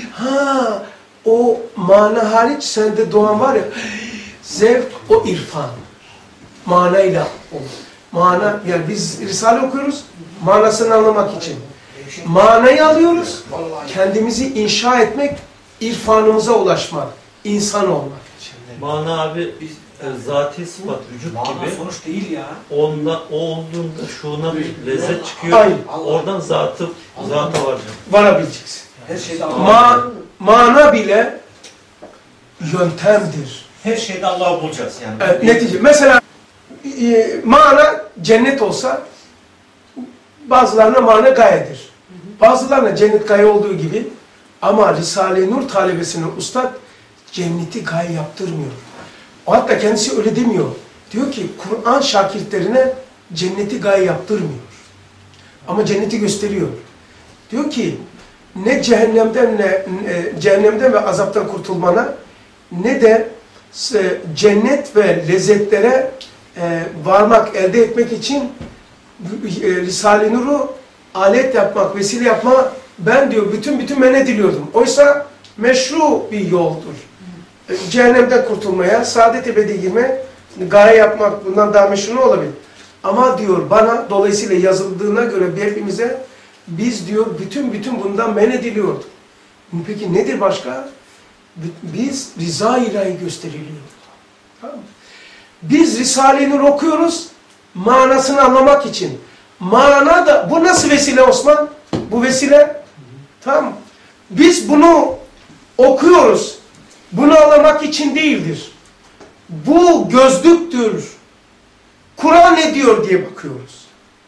Speaker 1: O mana hariç sende doğan var ya, zevk o irfan. Manayla olur. Mana, yani biz Risale okuyoruz, manasını anlamak için. Manayı alıyoruz, kendimizi inşa etmek, irfanımıza ulaşmak, insan olmak için.
Speaker 2: Mana abi zati sıfat, vücut
Speaker 8: Mana
Speaker 2: gibi.
Speaker 8: sonuç değil ya.
Speaker 2: O olduğunda şuna bir lezzet çıkıyor.
Speaker 1: Aynen.
Speaker 2: Oradan zata varacak.
Speaker 1: Varabileceksin.
Speaker 8: Her şeyde Allah'ı
Speaker 1: Mana bile yöntemdir.
Speaker 6: Her şeyde Allah'ı bulacağız yani.
Speaker 1: Evet, netice. Mesela mana cennet olsa bazılarına mana gayedir. Bazılarına cennet gaye olduğu gibi ama Risale-i Nur talebesinin ustad cenneti gaye yaptırmıyor. O hatta kendisi öyle demiyor. Diyor ki Kur'an şakirtlerine cenneti gaye yaptırmıyor. Ama cenneti gösteriyor. Diyor ki ne cehennemden ve azaptan kurtulmana, ne de cennet ve lezzetlere varmak, elde etmek için Risale-i Nur'u alet yapmak, vesile yapma, ben diyor bütün men ediliyordum. Oysa meşru bir yoldur. Cehennemden kurtulmaya, saadet ebedi girme, gaye yapmak bundan daha meşru ne olabilir? Ama diyor bana dolayısıyla yazıldığına göre hepimize biz diyor bütün bundan men ediliyorduk. Peki nedir başka? Biz rıza ilahi gösteriliyor. Tamam mı? Biz Risale-i Nur okuyoruz manasını anlamak için. Mana da bu nasıl vesile Osman? Bu vesile. Tamam. Biz bunu okuyoruz. Bunu anlamak için değildir. Bu gözlüktür. Kur'an ne diyor diye bakıyoruz.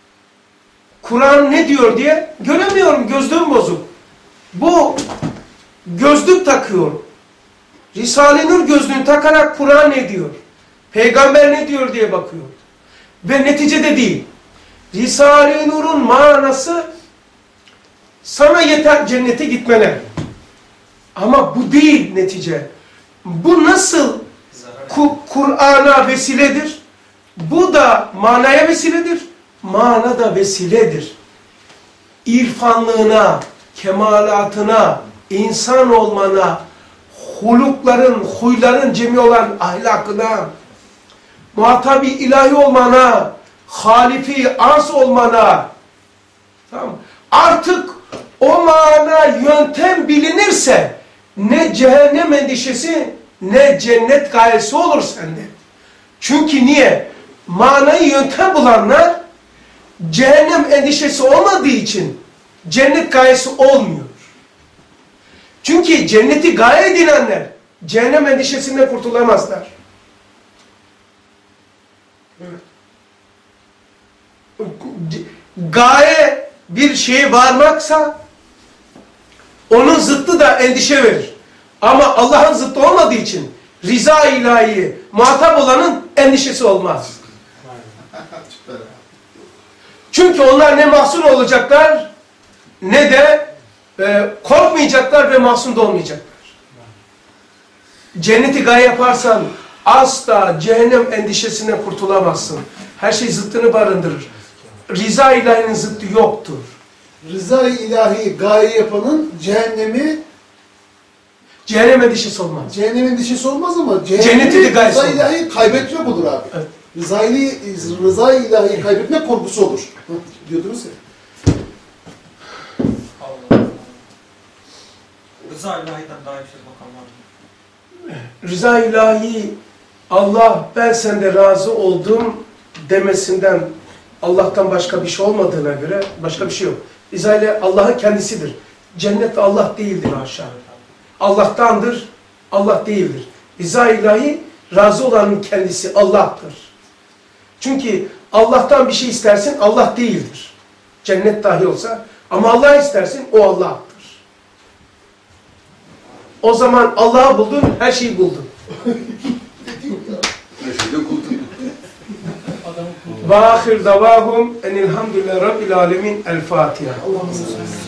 Speaker 1: Kur'an ne diyor diye göremiyorum. Gözlüğüm bozuk. Bu gözlük takıyorum. Risale-i Nur gözlüğünü takarak Kur'an ne diyor? Peygamber ne diyor diye bakıyor. Ve neticede değil. Risale-i Nur'un manası sana yeter cennete gitmeler. Ama bu değil netice. Bu nasıl Kur'an'a vesiledir? Bu da manaya vesiledir. Mana da vesiledir. İrfanlığına, kemalatına, insan olmana, hulukların, huyların cemi olan ahlakına, muhatabi ilahi olmana, halifi arz olmana, tamam. Artık o mana yöntem bilinirse ne cehennem endişesi ne cennet gayesi olur sende. Çünkü niye? Manayı yöntem bulanlar cehennem endişesi olmadığı için cennet gayesi olmuyor. Çünkü cenneti gaye edinenler cehennem endişesinden kurtulamazlar. Gaye bir şeye varmaksa onun zıttı da endişe verir. Ama Allah'ın zıttı olmadığı için rıza ilahi muhatap olanın endişesi olmaz. Çünkü onlar ne mahzun olacaklar ne de korkmayacaklar ve mahzun da olmayacaklar. Cenneti gaye yaparsan asla cehennem endişesinden kurtulamazsın. Her şey zıttını barındırır. Rıza ilahinin zıttı yoktur.
Speaker 4: Rıza-i ilahi gaye yapanın
Speaker 1: cehennem endişesi olmaz.
Speaker 4: Cehennem endişesi olmaz ama
Speaker 1: Cenneti de gayesi
Speaker 4: Rıza-i ilahi kaybetmek olur abi.
Speaker 1: Evet.
Speaker 4: Rıza-i ilahi kaybetmek korkusu olur. Diyordunuz ya.
Speaker 6: Allah. Rıza ilahiden daha yüksek makam var mı?
Speaker 1: Rıza ilahi Allah ben sende razı oldum demesinden Allah'tan başka bir şey olmadığına göre başka bir şey yok. Rıza ilahi Allah'ın kendisidir. Cennet Allah değildir aşağı. Allah'tandır, Allah değildir. Rıza ilahi razı olanın kendisi Allah'tır. Çünkü Allah'tan bir şey istersin Allah değildir. Cennet dahi olsa ama Allah istersin o Allah'tır. O zaman Allah'ı buldun, her şeyi buldun. Ve ahir davahum enilhamdülillahi rabbil alemin. El Fatiha.